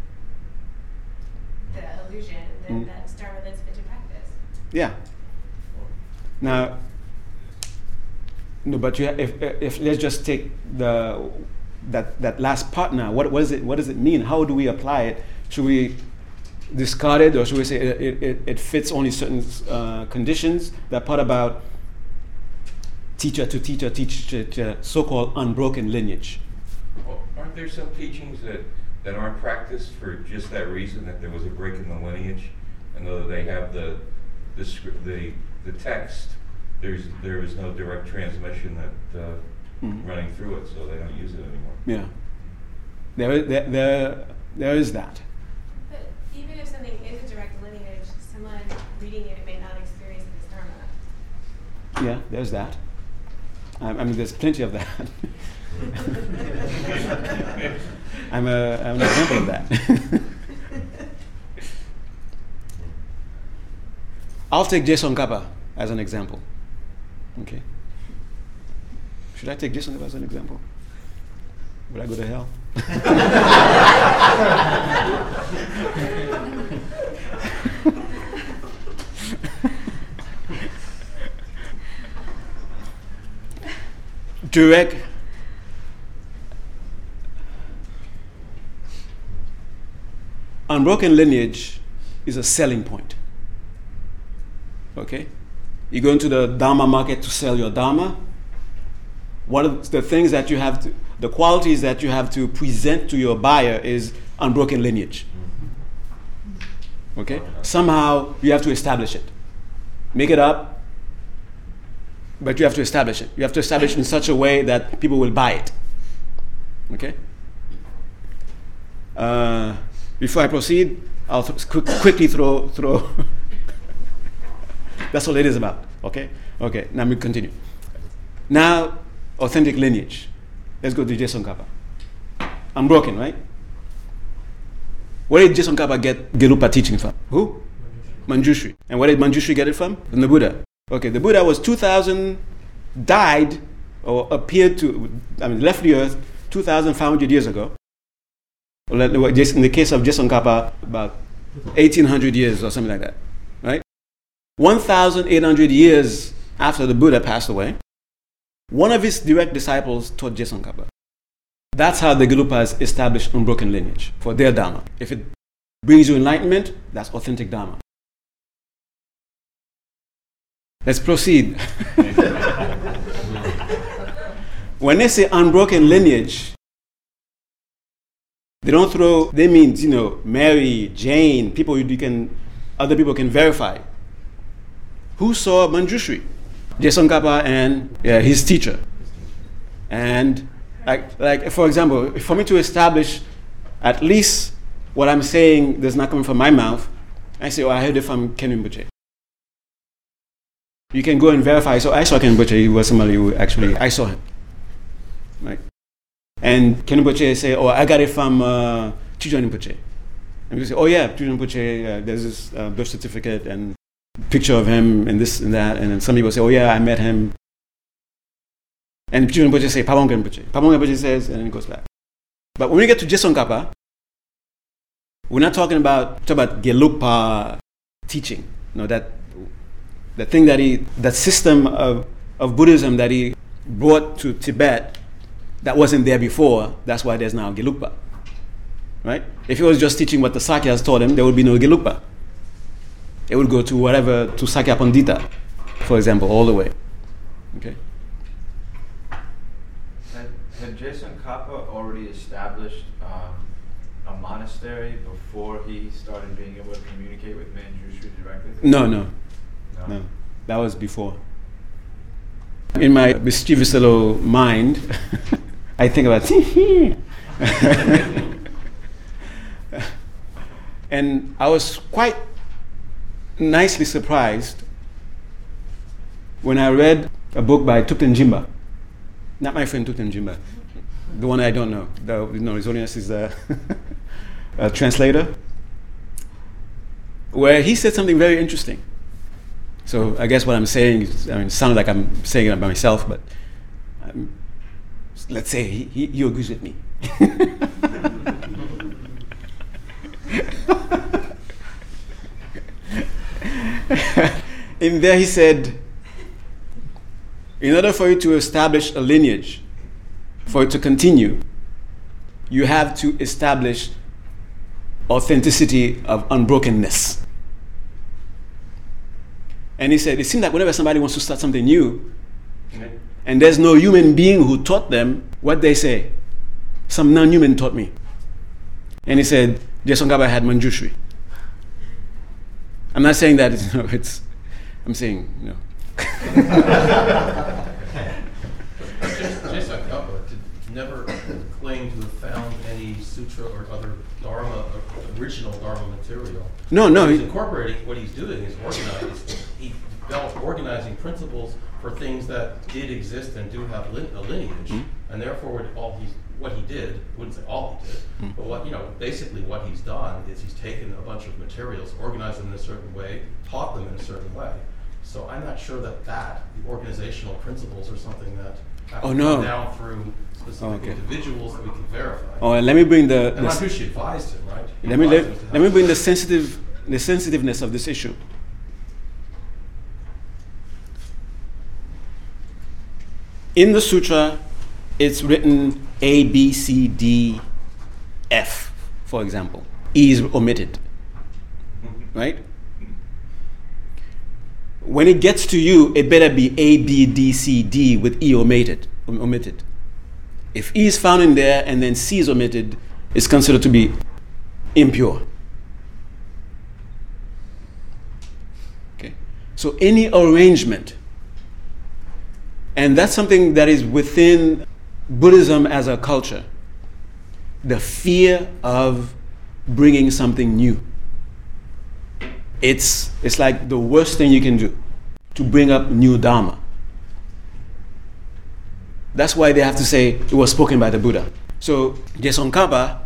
the illusion, then that's Dharma that's fit to practice? Yeah. Now, no, but if let's just take that last part now. What does it mean? How do we apply it? Should we discard it, or should we say it fits only certain conditions? That part about teacher to teacher, so-called unbroken lineage. Well, aren't there some teachings that aren't practiced for just that reason, that there was a break in the lineage, and though they have the text, there is no direct transmission that running through it, so they don't use it anymore. Yeah, there is that. But even if something is a direct lineage, someone reading it may not experience it as Dharma. Yeah, there's that. I mean, there's plenty of that. I'm an example of that. I'll take Jason Kappa as an example. Okay. Should I take Jason Kappa as an example? Would I go to hell? Direct unbroken lineage is a selling point. Okay? You go into the Dharma market to sell your Dharma. One of the things that you have to, the qualities that you have to present to your buyer is unbroken lineage. Okay? Somehow you have to establish it. Make it up, but you have to establish it. You have to establish it in such a way that people will buy it. Okay? Before I proceed, I'll quickly throw. That's all it is about. Okay? Okay, now we continue. Now, authentic lineage. Let's go to Jason Kappa. Unbroken, right? Where did Jason Kappa get Gelupa teaching from? Who? Manjushri. And where did Manjushri get it from? From the Buddha. Okay, the Buddha was 2,000, died or appeared to, left the earth 2,500 years ago. In the case of Jason Kappa, about 1,800 years or something like that, right? 1,800 years after the Buddha passed away, one of his direct disciples taught Jason Kappa. That's how the Gelupas established unbroken lineage for their Dharma. If it brings you enlightenment, that's authentic Dharma. Let's proceed. When they say unbroken lineage, They don't throw, they mean, Mary, Jane, people other people can verify. Who saw Manjushri? Jason Kappa and his teacher. And like for example, for me to establish at least what I'm saying does not come from my mouth, I say, I heard it from Ken Rinpoche. You can go and verify. So I saw Ken Rinpoche. He was somebody who actually, I saw him. Right? And Ken Rinpoche say, I got it from Chujun Rinpoche. And we say, Chujun Rinpoche, there's this birth certificate and picture of him and this and that. And then some people say, I met him. And Chujun Rinpoche say, Pabong Rinpoche. Pabong Rinpoche says, and then it goes back. But when we get to Jesong Kappa, we're not talking about Gelugpa teaching. That thing that system of Buddhism that he brought to Tibet that wasn't there before. That's why there's now Gelugpa, right? If he was just teaching what the Sakyas taught him, there would be no Gelugpa. It would go to Sakya Pandita, for example, all the way. Okay. Had Jason Kappa already established a monastery before he started being able to communicate with Manjushri directly? No. That was before. In my mischievous little mind, I think about and I was quite nicely surprised when I read a book by Thupten Jimba. Not my friend Thupten Jimba, the one I don't know. His Holiness is a translator, where he said something very interesting. So I guess what I'm saying is, it sounds like I'm saying it about myself, but let's say he agrees with me. In there he said, in order for you to establish a lineage, for it to continue, you have to establish authenticity of unbrokenness. And he said, it seems like whenever somebody wants to start something new, and there's no human being who taught them, what they say? Some non-human taught me. And he said, Jason Kappa had Manjushri. I'm not saying that I'm saying, Jason Kappa never claimed to have found any sutra or other original Dharma material. No. He's incorporating, what he's doing is he developed organizing principles for things that did exist and do have a lineage, and therefore what he did, I wouldn't say all he did, but basically what he's done is he's taken a bunch of materials, organized them in a certain way, taught them in a certain way. So I'm not sure that the organizational principles are something that have to come down through specific individuals that we can verify. Let me bring and Manjushri advised him, right? Let me bring the sensitiveness of this issue. In the sutra, it's written A, B, C, D, F, for example. E is omitted, right? When it gets to you, it better be A, B, D, C, D with E omitted. If E is found in there and then C is omitted, it's considered to be impure. Okay. So any arrangement, and that's something that is within Buddhism as a culture, the fear of bringing something new. It's like the worst thing you can do, to bring up new Dharma. That's why they have to say it was spoken by the Buddha. So Jason Kappa,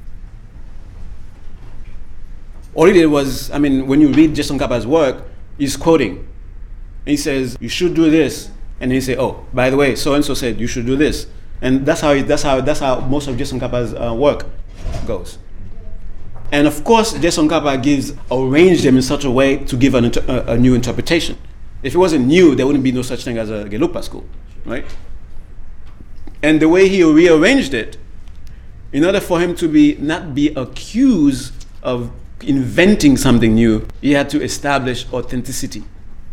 all he did was, when you read Jason Kappa's work, he's quoting. He says, you should do this. And he say, oh, by the way, so-and-so said you should do this. And that's how most of Jason Kappa's work goes. And of course, Jason Kappa arranged them in such a way to give a new interpretation. If it wasn't new, there wouldn't be no such thing as a Gelugpa school, right? And the way he rearranged it, in order for him to not be accused of inventing something new, he had to establish authenticity.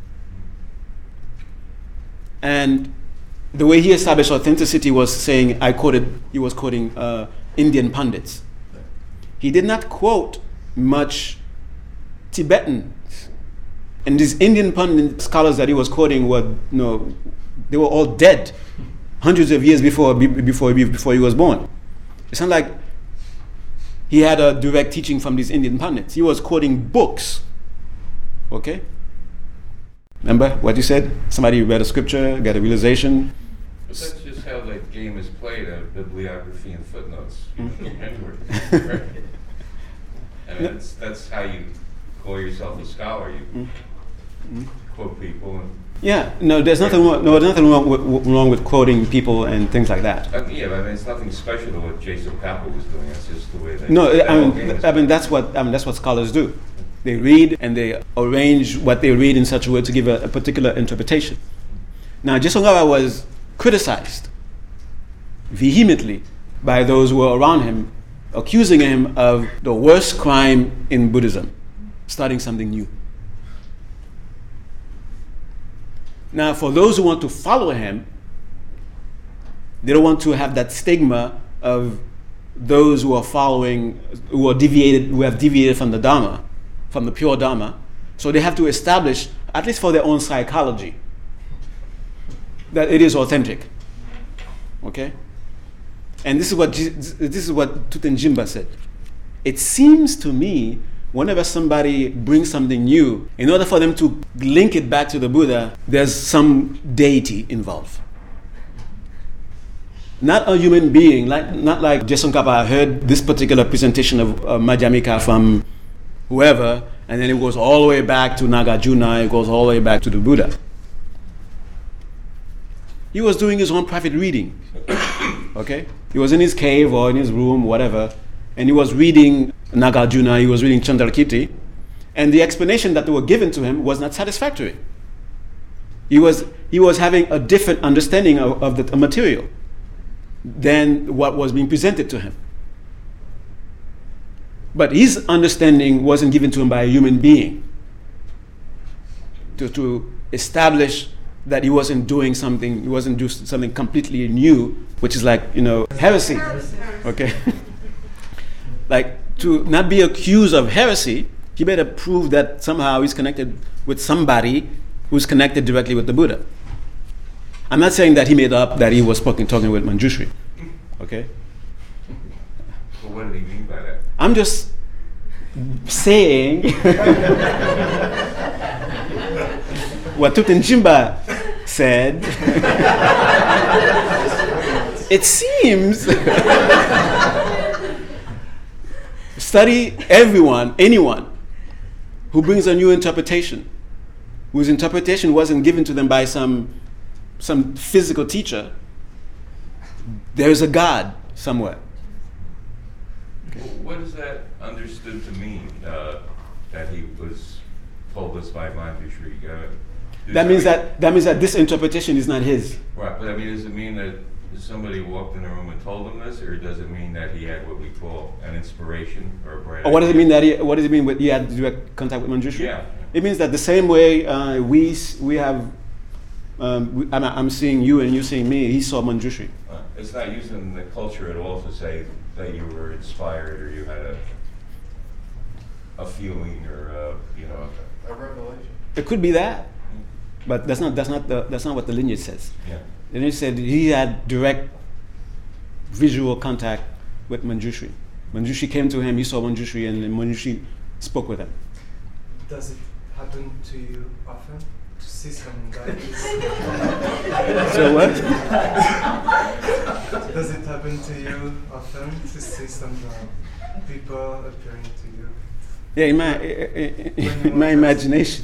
And the way he established authenticity was saying, he was quoting Indian pundits. he did not quote much Tibetan. And these Indian pundit scholars that he was quoting were, they were all dead hundreds of years before he was born. It's not like he had a direct teaching from these Indian pundits. He was quoting books. Okay? Remember what you said? Somebody read a scripture, got a realization. But that's just how the game is played, bibliography and footnotes. Anyway, right? I mean, that's how you call yourself a scholar. You quote people and. Yeah, no, there's nothing wrong with quoting people and things like that. Yeah, but I mean, it's nothing special to what Jason Kappa was doing. That's just the way they. No, I mean that's what scholars do. They read and they arrange what they read in such a way to give a particular interpretation. Now, Jason Kappa was criticized vehemently by those who were around him, accusing him of the worst crime in Buddhism, starting something new. Now, for those who want to follow him, they don't want to have that stigma of those who are following, who have deviated from the Dharma, from the pure Dharma. So they have to establish, at least for their own psychology, that it is authentic. Okay? And this is what Thupten Jinpa said. It seems to me, whenever somebody brings something new, in order for them to link it back to the Buddha, there's some deity involved. Not a human being, not like Jason Kappa heard this particular presentation of Madhyamika from whoever, and then it goes all the way back to Nagarjuna, it goes all the way back to the Buddha. He was doing his own private reading. Okay? He was in his cave or in his room, whatever, and he was reading Nagarjuna, he was reading Chandrakirti, and the explanation that they were given to him was not satisfactory. He was having a different understanding of the material than what was being presented to him. But his understanding wasn't given to him by a human being to establish that he wasn't doing something completely new, which is like, heresy. Okay? Like, to not be accused of heresy, he better prove that somehow he's connected with somebody who's connected directly with the Buddha. I'm not saying that he made up that he was talking with Manjushri. Okay? Well, what did he mean by that? I'm just saying what Thupten Jinpa said. It seems study anyone who brings a new interpretation, whose interpretation wasn't given to them by some physical teacher. There's a God somewhere. Okay. What is that understood to mean, that he was told this by Manjushri? That means that this interpretation is not his. Right, but I mean, does it mean that somebody walked in the room and told him this, or does it mean that he had what we call an inspiration or a bright Or what does it mean idea? what does it mean he had direct contact with Manjushri? Yeah. It means that the same way we have, I'm seeing you and you seeing me, he saw Manjushri. It's not using the culture at all to say that you were inspired or you had a feeling or a revelation. It could be that, but that's not what the lineage says. Yeah. The lineage said he had direct visual contact with Manjushri. Manjushri came to him, he saw Manjushri, and Manjushri spoke with him. Does it happen to you often to see some guys? So what? Does it happen to you often to see some people appearing to you? Yeah, in my imagination.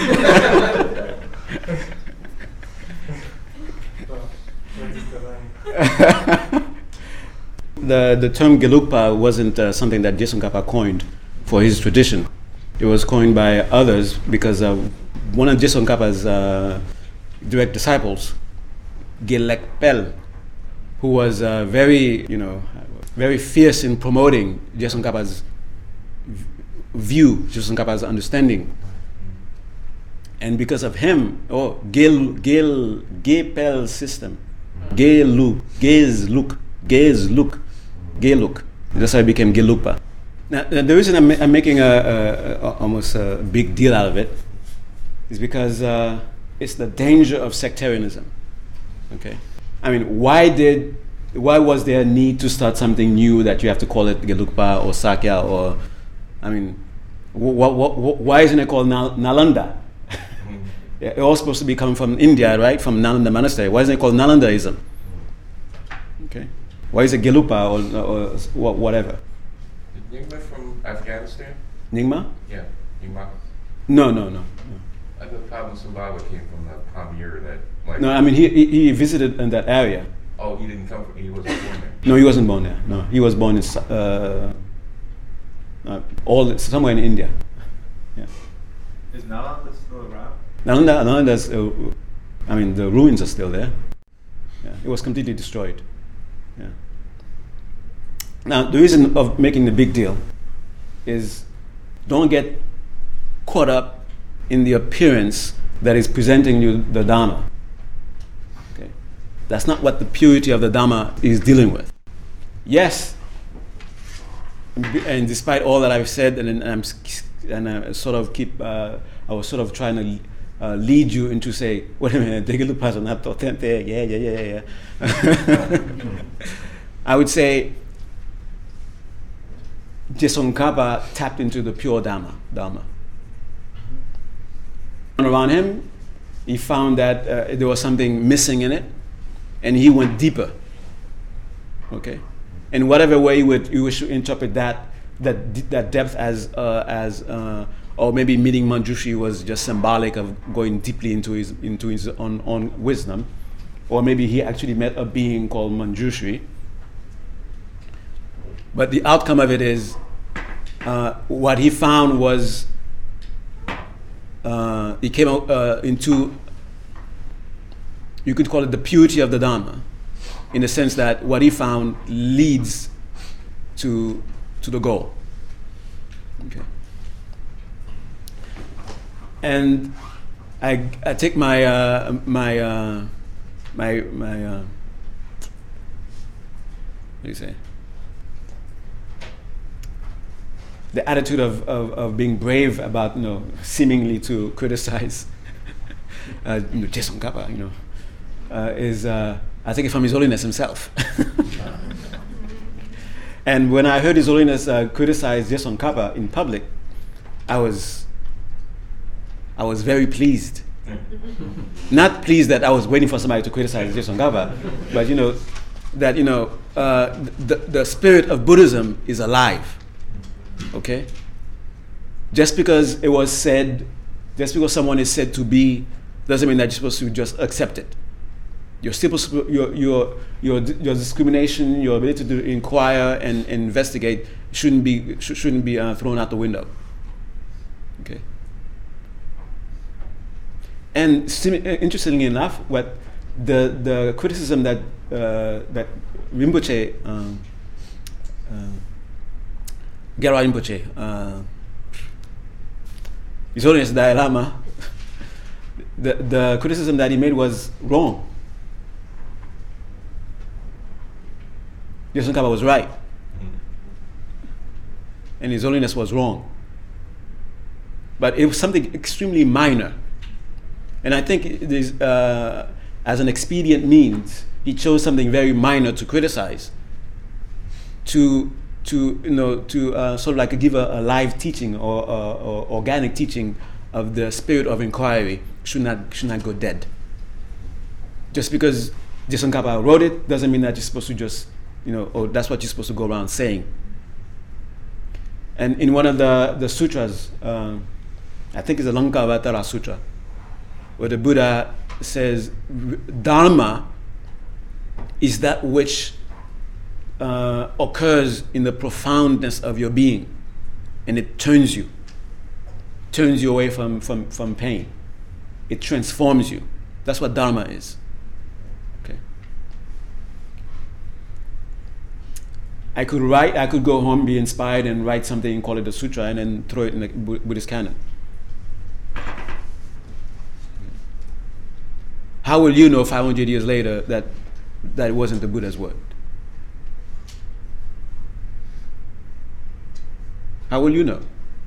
The term Gelugpa wasn't something that Jason Kappa coined for his tradition. It was coined by others because one of Jason Kappa's direct disciples, Gelek Pel, who was very fierce in promoting Jason Kappa's view, Jason Kappa's understanding. And because of him, Geluk system, Geluk. That's how it became Gelugpa. Now, the reason I'm making almost a big deal out of it is because it's the danger of sectarianism. Okay, I mean, why was there a need to start something new that you have to call it Gelugpa or Sakya or, I mean, why isn't it called Nalanda? Yeah, it's all supposed to be coming from India, right? From Nalanda monastery. Why isn't it called Nalandaism? Okay, why is it Gelugpa or whatever? Is Nyingma from Afghanistan? Nyingma? Yeah, Nyingma. No. I thought Padma Sambhava came from the Pamir that like. No, I mean he visited in that area. Oh, he didn't come from. He wasn't born there. No, he wasn't born there. No, he was born in somewhere in India. Yeah. Is Nalanda still around? Nalanda's, I mean, the ruins are still there. Yeah, it was completely destroyed. Yeah. Now, the reason of making the big deal is don't get caught up in the appearance that is presenting you the Dharma. Okay, that's not what the purity of the Dharma is dealing with. Yes, and despite all that I've said, I sort of keep, I was sort of trying to lead you into say, wait a minute, Degelugpa is not authentic. Yeah. I would say Tsongkhapa tapped into the pure Dharma. And around him, he found that there was something missing in it, and he went deeper. Okay, in whatever way you wish to interpret that depth as or maybe meeting Manjushri was just symbolic of going deeply into his own wisdom, or maybe he actually met a being called Manjushri. But the outcome of it is what he found was he came out into, you could call it the purity of the Dharma, in the sense that what he found leads to the goal. Okay. And I take my what do you say? The attitude of being brave about, seemingly to criticize Tsongkhapa, is I take it from His Holiness himself. And when I heard His Holiness criticize Tsongkhapa in public, I was very pleased. Not pleased that I was waiting for somebody to criticize Tsongkhapa, but the spirit of Buddhism is alive. Okay? Just because it was said, just because someone is said to be, doesn't mean that you're supposed to just accept it. You're still supposed your discrimination, your ability to inquire and investigate shouldn't be thrown out the window. Okay. And interestingly enough, what the criticism that Rinpoche, Gyalwar Rinpoche, His Holiness Dalai Lama, the criticism that he made was wrong. Tsongkhapa was right, and His Holiness was wrong. But it was something extremely minor, and I think it is, as an expedient means, he chose something very minor to criticize, to sort of like give a live teaching or organic teaching of the spirit of inquiry should not go dead. Just because Tsongkhapa wrote it doesn't mean that you're supposed to just, or that's what you're supposed to go around saying. And in one of the sutras, I think it's the Lankavatara Sutra, where the Buddha says, Dharma is that which occurs in the profoundness of your being, and it turns you away from pain. It transforms you. That's what Dharma is. Okay. I could go home, be inspired, and write something and call it a sutra, and then throw it in the Buddhist canon. How will you know 500 years later that it wasn't the Buddha's word? How will you know?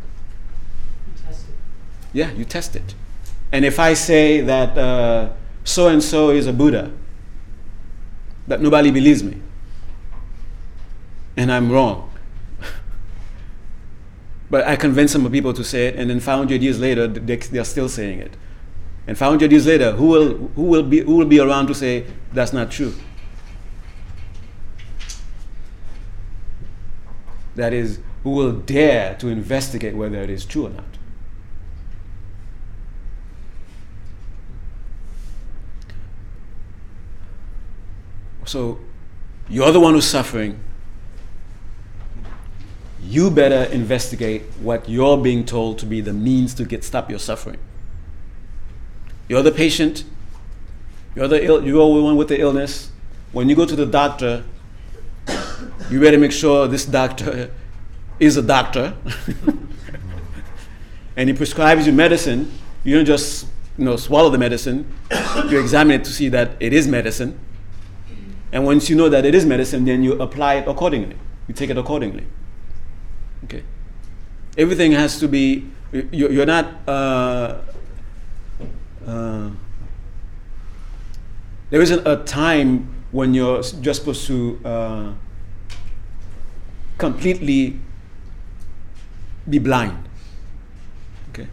Yeah, you test it. And if I say that so-and-so is a Buddha, that nobody believes me, and I'm wrong, but I convince some people to say it, and then 500 years later, they're still saying it. And 500 years later, who will be around to say that's not true? That is, who will dare to investigate whether it is true or not? So, you're the one who's suffering. You better investigate what you're being told to be the means to stop your suffering. You're the patient. You're the one with the illness. When you go to the doctor, you better make sure this doctor is a doctor, and he prescribes you medicine. You don't just swallow the medicine. You examine it to see that it is medicine. And once you know that it is medicine, then you apply it accordingly. You take it accordingly. Okay. Everything has to be. You're not. There isn't a time when you're just supposed to completely be blind. Okay.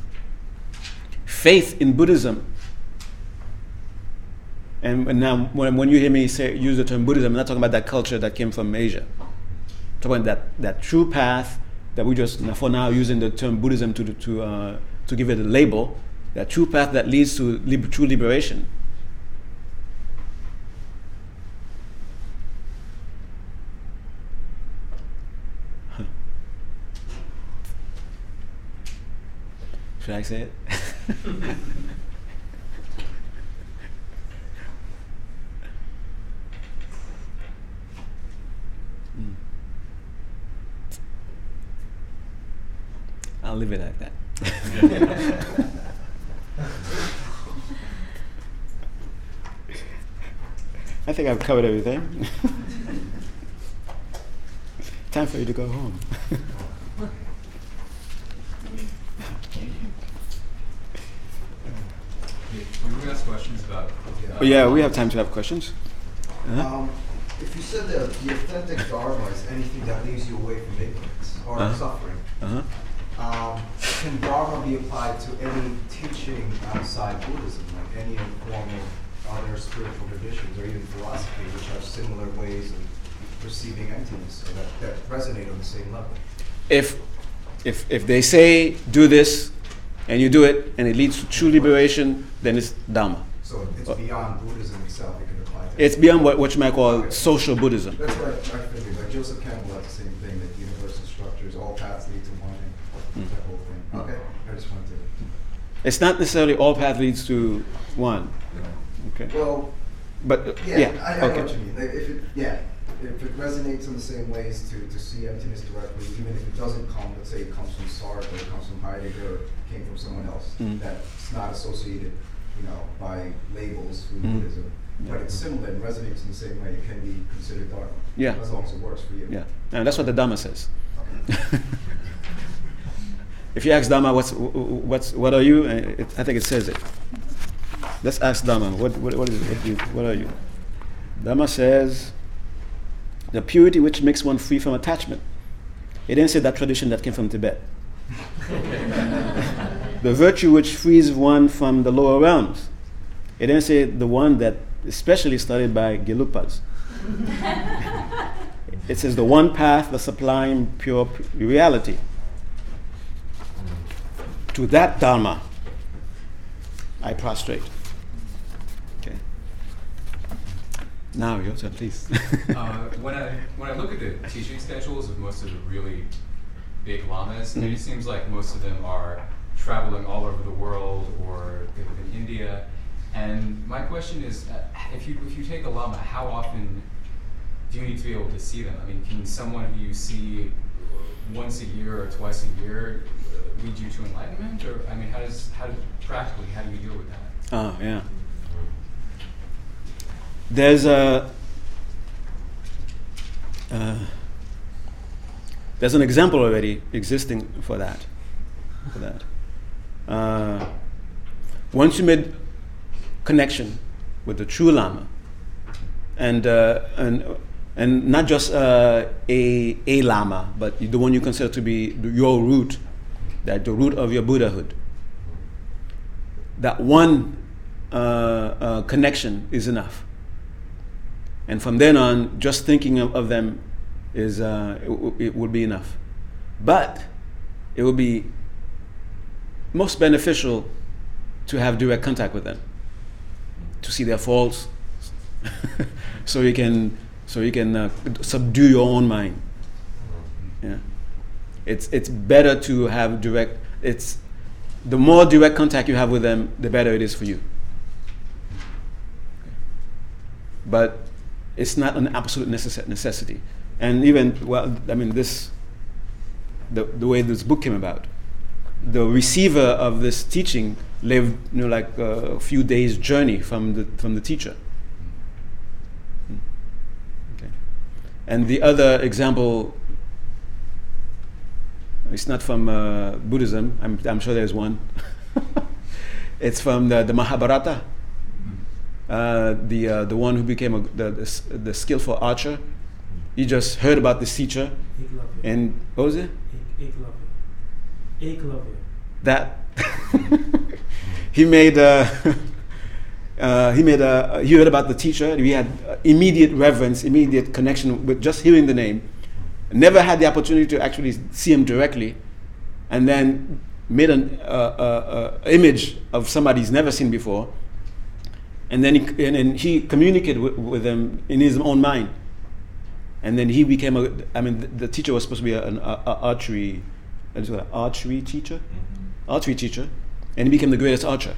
Faith in Buddhism. And now, when you hear me use the term Buddhism, I'm not talking about that culture that came from Asia. I'm talking about that true path that we just, for now, using the term Buddhism to give it a label. That true path that leads to true liberation. Huh. Should I say it? I'll leave it like that. I think I've covered everything. Time for you to go home. We ask questions about. Yeah, we have time to have questions. If you said that the authentic Dharma is anything that leaves you away from ignorance or suffering, can Dharma be applied to any teaching outside Buddhism, like any form of other spiritual traditions or even philosophy, which have similar ways of perceiving emptiness or that resonate on the same level? If they say do this and you do it and it leads to true liberation, then it's Dharma. So it's beyond Buddhism itself. It can apply to it's beyond what you might call social Buddhism. That's what I figured. Like Joseph Campbell had the same thing, that universal structures, all paths lead to one, and that whole thing. Okay, I just wanted to. It's not necessarily all path leads to one. Okay. Well, but I know what you mean. Like, if it resonates in the same ways to see emptiness directly, even if it doesn't come, let's say it comes from Sartre, or it comes from Heidegger, or it came from someone else, that's not associated, by labels with Buddhism. But it's similar and resonates in the same way. It can be considered Dharma. Yeah. As long as it works for you. Yeah. And that's what the Dhamma says. Okay. If you ask Dhamma, what are you? I think it says it. Let's ask Dhamma. What is it? What are you? Dhamma says the purity which makes one free from attachment. It didn't say that tradition that came from Tibet. The virtue which frees one from the lower realms. It didn't say the one that especially studied by Gelupas. It says the one path, the sublime, pure reality. To that Dharma, I prostrate. Okay. Now your turn, please. When I look at the teaching schedules of most of the really big lamas, it seems like most of them are traveling all over the world or they live in India. And my question is, if you take a lama, how often do you need to be able to see them? I mean, can someone who you see once a year or twice a year lead you to enlightenment? Or I mean, how do you deal with that? Oh yeah. There's There's an example already existing for that. Once you made connection with the true Lama, and not just a Lama, but the one you consider to be your root, that the root of your Buddhahood, that one connection is enough. And from then on, just thinking of them is it would be enough. But it would be most beneficial to have direct contact with them, to see their faults, so you can subdue your own mind. Yeah, it's better to have direct. It's the more direct contact you have with them, the better it is for you. But it's not an absolute necessity. And even, the way this book came about, the receiver of this teaching lived, like a few days' journey from the teacher. Okay. And the other example, it's not from Buddhism. I'm sure there's one. It's from the Mahabharata. The one who became the skillful archer. He just heard about this teacher, and what was it? Eklavya. That he heard about the teacher. He had immediate reverence, immediate connection with just hearing the name. Never had the opportunity to actually see him directly, and then made an image of somebody he's never seen before. And then he communicated with them in his own mind. And then he became the teacher was supposed to be an archery teacher, and he became the greatest archer.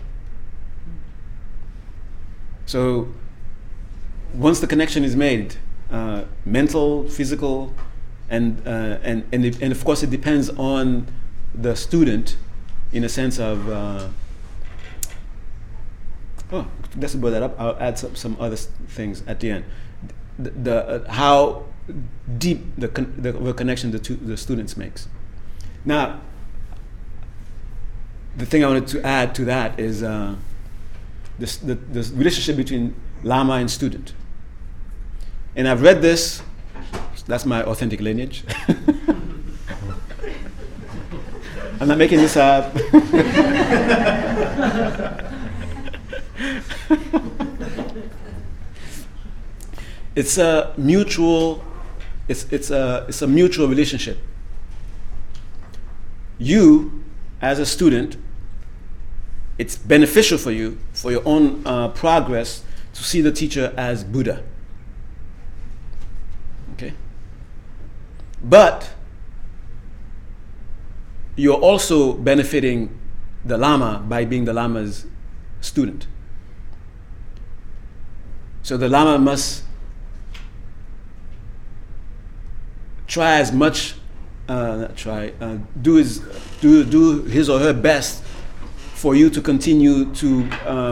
So once the connection is made, mental, physical, and of course it depends on the student, in a sense of. Let's blow that up. I'll add some other things at the end. How deep the connection the students makes. Now, the thing I wanted to add to that is the relationship between Lama and student. And I've read this. That's my authentic lineage. I'm not making this up. It's a mutual. It's a mutual relationship. You, as a student, it's beneficial for you, for your own progress, to see the teacher as Buddha. Okay. But you're also benefiting the Lama by being the Lama's student. So the Lama must try as much, do his or her best for you to continue to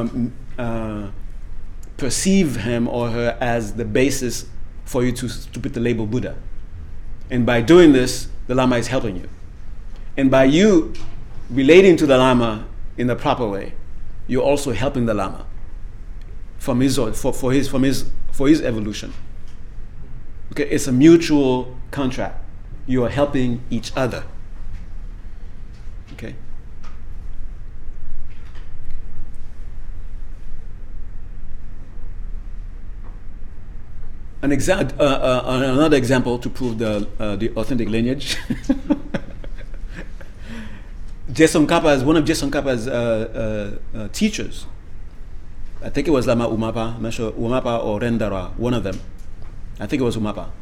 perceive him or her as the basis for you to put the label Buddha. And by doing this, the Lama is helping you. And by you relating to the Lama in the proper way, you're also helping the Lama from his evolution. Okay, it's a mutual contract. You are helping each other. Okay. Another example to prove the authentic lineage. Tsongkhapa is one of Tsongkhapa's teachers. I think it was Lama Umapa. I'm not sure, Umapa or Rendara, one of them. I think it was Umapa.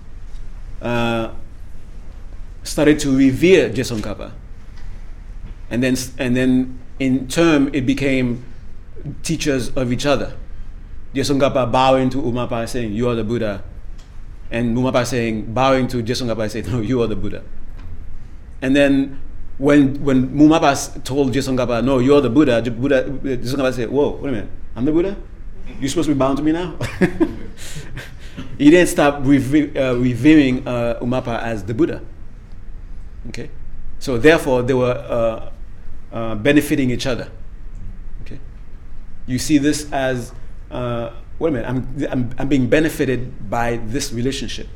Started to revere Tsongkhapa, and then in turn it became teachers of each other. Tsongkhapa bowing to Umapa saying, "You are the Buddha," and Umapa bowing to Tsongkhapa saying, "No, you are the Buddha." And then when Umapa told Tsongkhapa, "No, you are the Buddha," Tsongkhapa said, "Whoa, wait a minute, I'm the Buddha? You're supposed to be bowing to me now?" He didn't stop revering Umapa as the Buddha. Okay, so therefore they were benefiting each other. Okay, you see this as wait a minute, I'm being benefited by this relationship.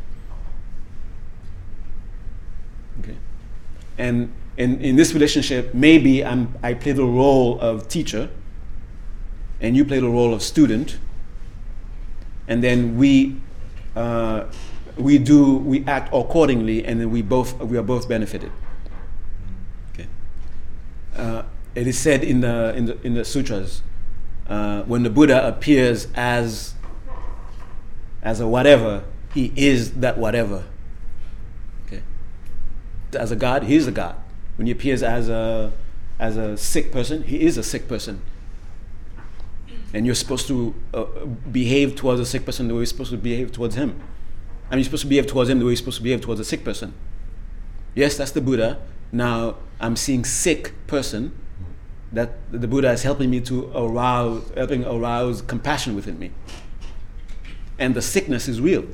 Okay, and in this relationship, maybe I play the role of teacher, and you play the role of student, and then we act accordingly, and then we are both benefited. Okay. It is said in the sutras, when the Buddha appears as a whatever, he is that whatever. Okay. As a god, he is a god. When he appears as a sick person, he is a sick person. And you're supposed to behave towards a sick person the way you're supposed to behave towards him. I mean, you're supposed to behave towards him the way you're supposed to behave towards a sick person. Yes, that's the Buddha. Now I'm seeing sick person. That the Buddha is helping me to arouse compassion within me. And the sickness is real.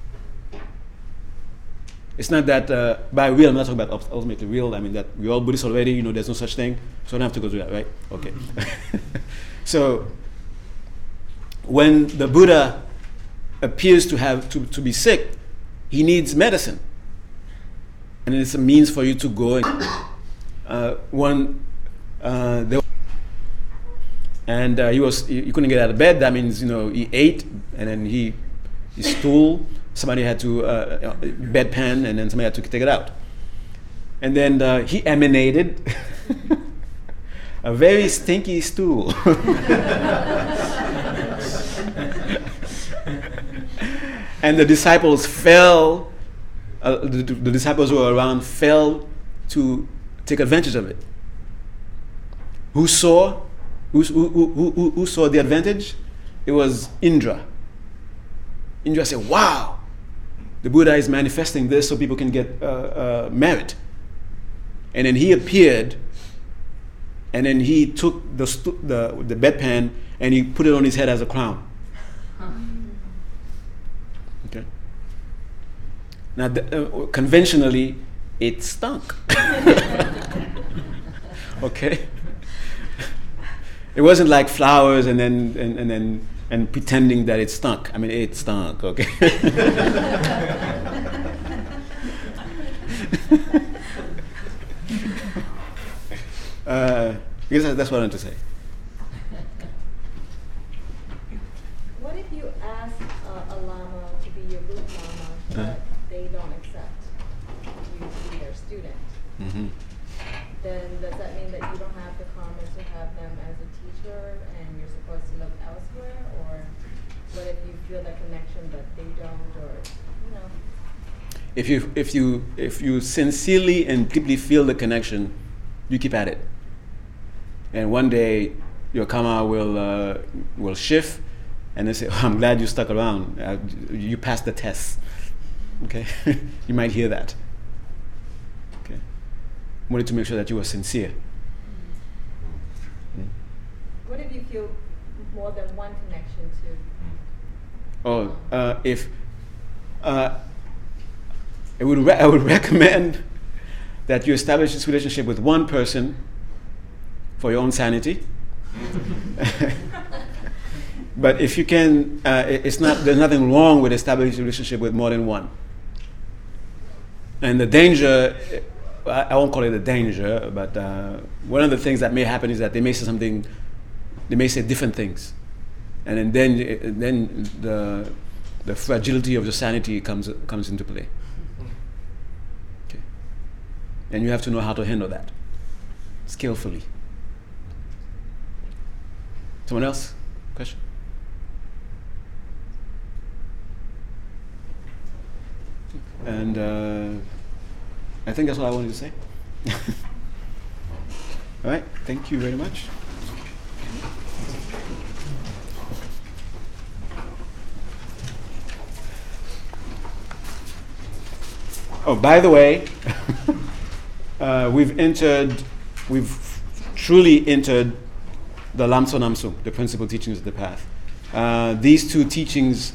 It's not that by real, I'm not talking about ultimately real. I mean that we're all Buddhists already. There's no such thing, so I don't have to go through that, right? Okay. So when the Buddha appears to be sick, he needs medicine, and it's a means for you to go. He couldn't get out of bed. That means he ate, and then he stool. Somebody had to bedpan, and then somebody had to take it out, and then he emanated a very stinky stool. And the disciples fell. The disciples who were around fell to take advantage of it. Who saw the advantage? It was Indra. Indra said, "Wow, the Buddha is manifesting this so people can get merit." And then he appeared, and then he took the bedpan and he put it on his head as a crown. Okay. Now, conventionally, it stunk. Okay. It wasn't like flowers and then pretending that it stunk. I mean, it stunk. Okay. Because that's what I wanted to say. What if you ask a lama to be your root lama, but they don't accept you to be their student? Mm-hmm. Then does that mean that you don't have the karma to have them as a teacher and you're supposed to look elsewhere? Or what if you feel that connection but they don't, or If you sincerely and deeply feel the connection, you keep at it. And one day your karma will shift, and they say, "Oh, I'm glad you stuck around. You passed the test." Okay, you might hear that. Okay, wanted to make sure that you were sincere. What if you feel more than one connection to? I would recommend that you establish this relationship with one person for your own sanity. But if you can, there's nothing wrong with establishing a relationship with more than one. And the danger, I won't call it a danger, but one of the things that may happen is that they may say something, they may say different things, and then the fragility of your sanity comes into play. Okay, and you have to know how to handle that skillfully. Someone else? Question? And I think that's all I wanted to say. All right, thank you very much. Oh, by the way, we've truly entered the Lamso Namso, the principal teachings of the path. These teachings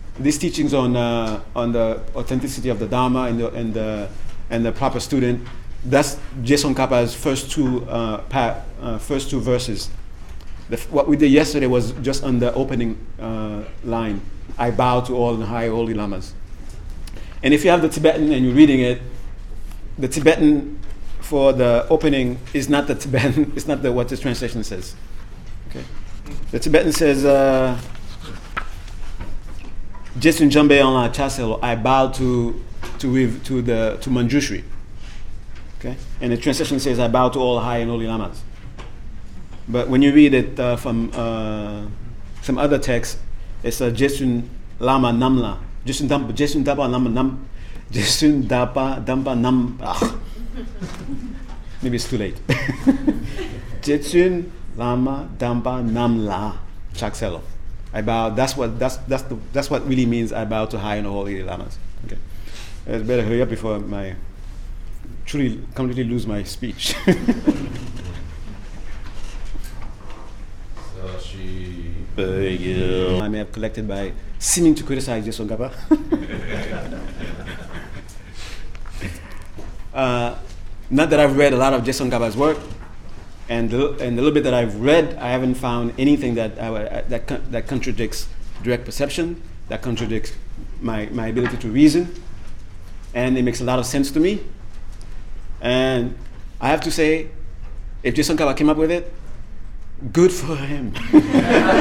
on the authenticity of the Dharma and the proper student, That's Jason Kappa's first two verses. What we did yesterday was just on the opening line. I bow to all the high holy lamas. And if you have the Tibetan and you're reading it, the Tibetan for the opening is not the Tibetan. It's not what this translation says. Okay. The Tibetan says, Jesun Jambe en la Chaselo, I bow to Manjushri. Okay? And the translation says, I bow to all high and holy lamas. But when you read it from some other texts, it's Jesun Lama Namla. Jesun Dapa Lama Nam. Jesun Dapa Dampa Nam. Maybe it's too late. Jesun Lama Dampa Namla Chakselo. I bow. That's what really means. I bow to high and holy lamas. Okay. It's better hurry up before I truly completely lose my speech. I may have collected by seeming to criticize Jason Kappa. Not that I've read a lot of Jason Kappa's work, and the little bit that I've read, I haven't found anything that contradicts direct perception, that contradicts my ability to reason, and it makes a lot of sense to me. And I have to say, if Jason Kappa came up with it, good for him.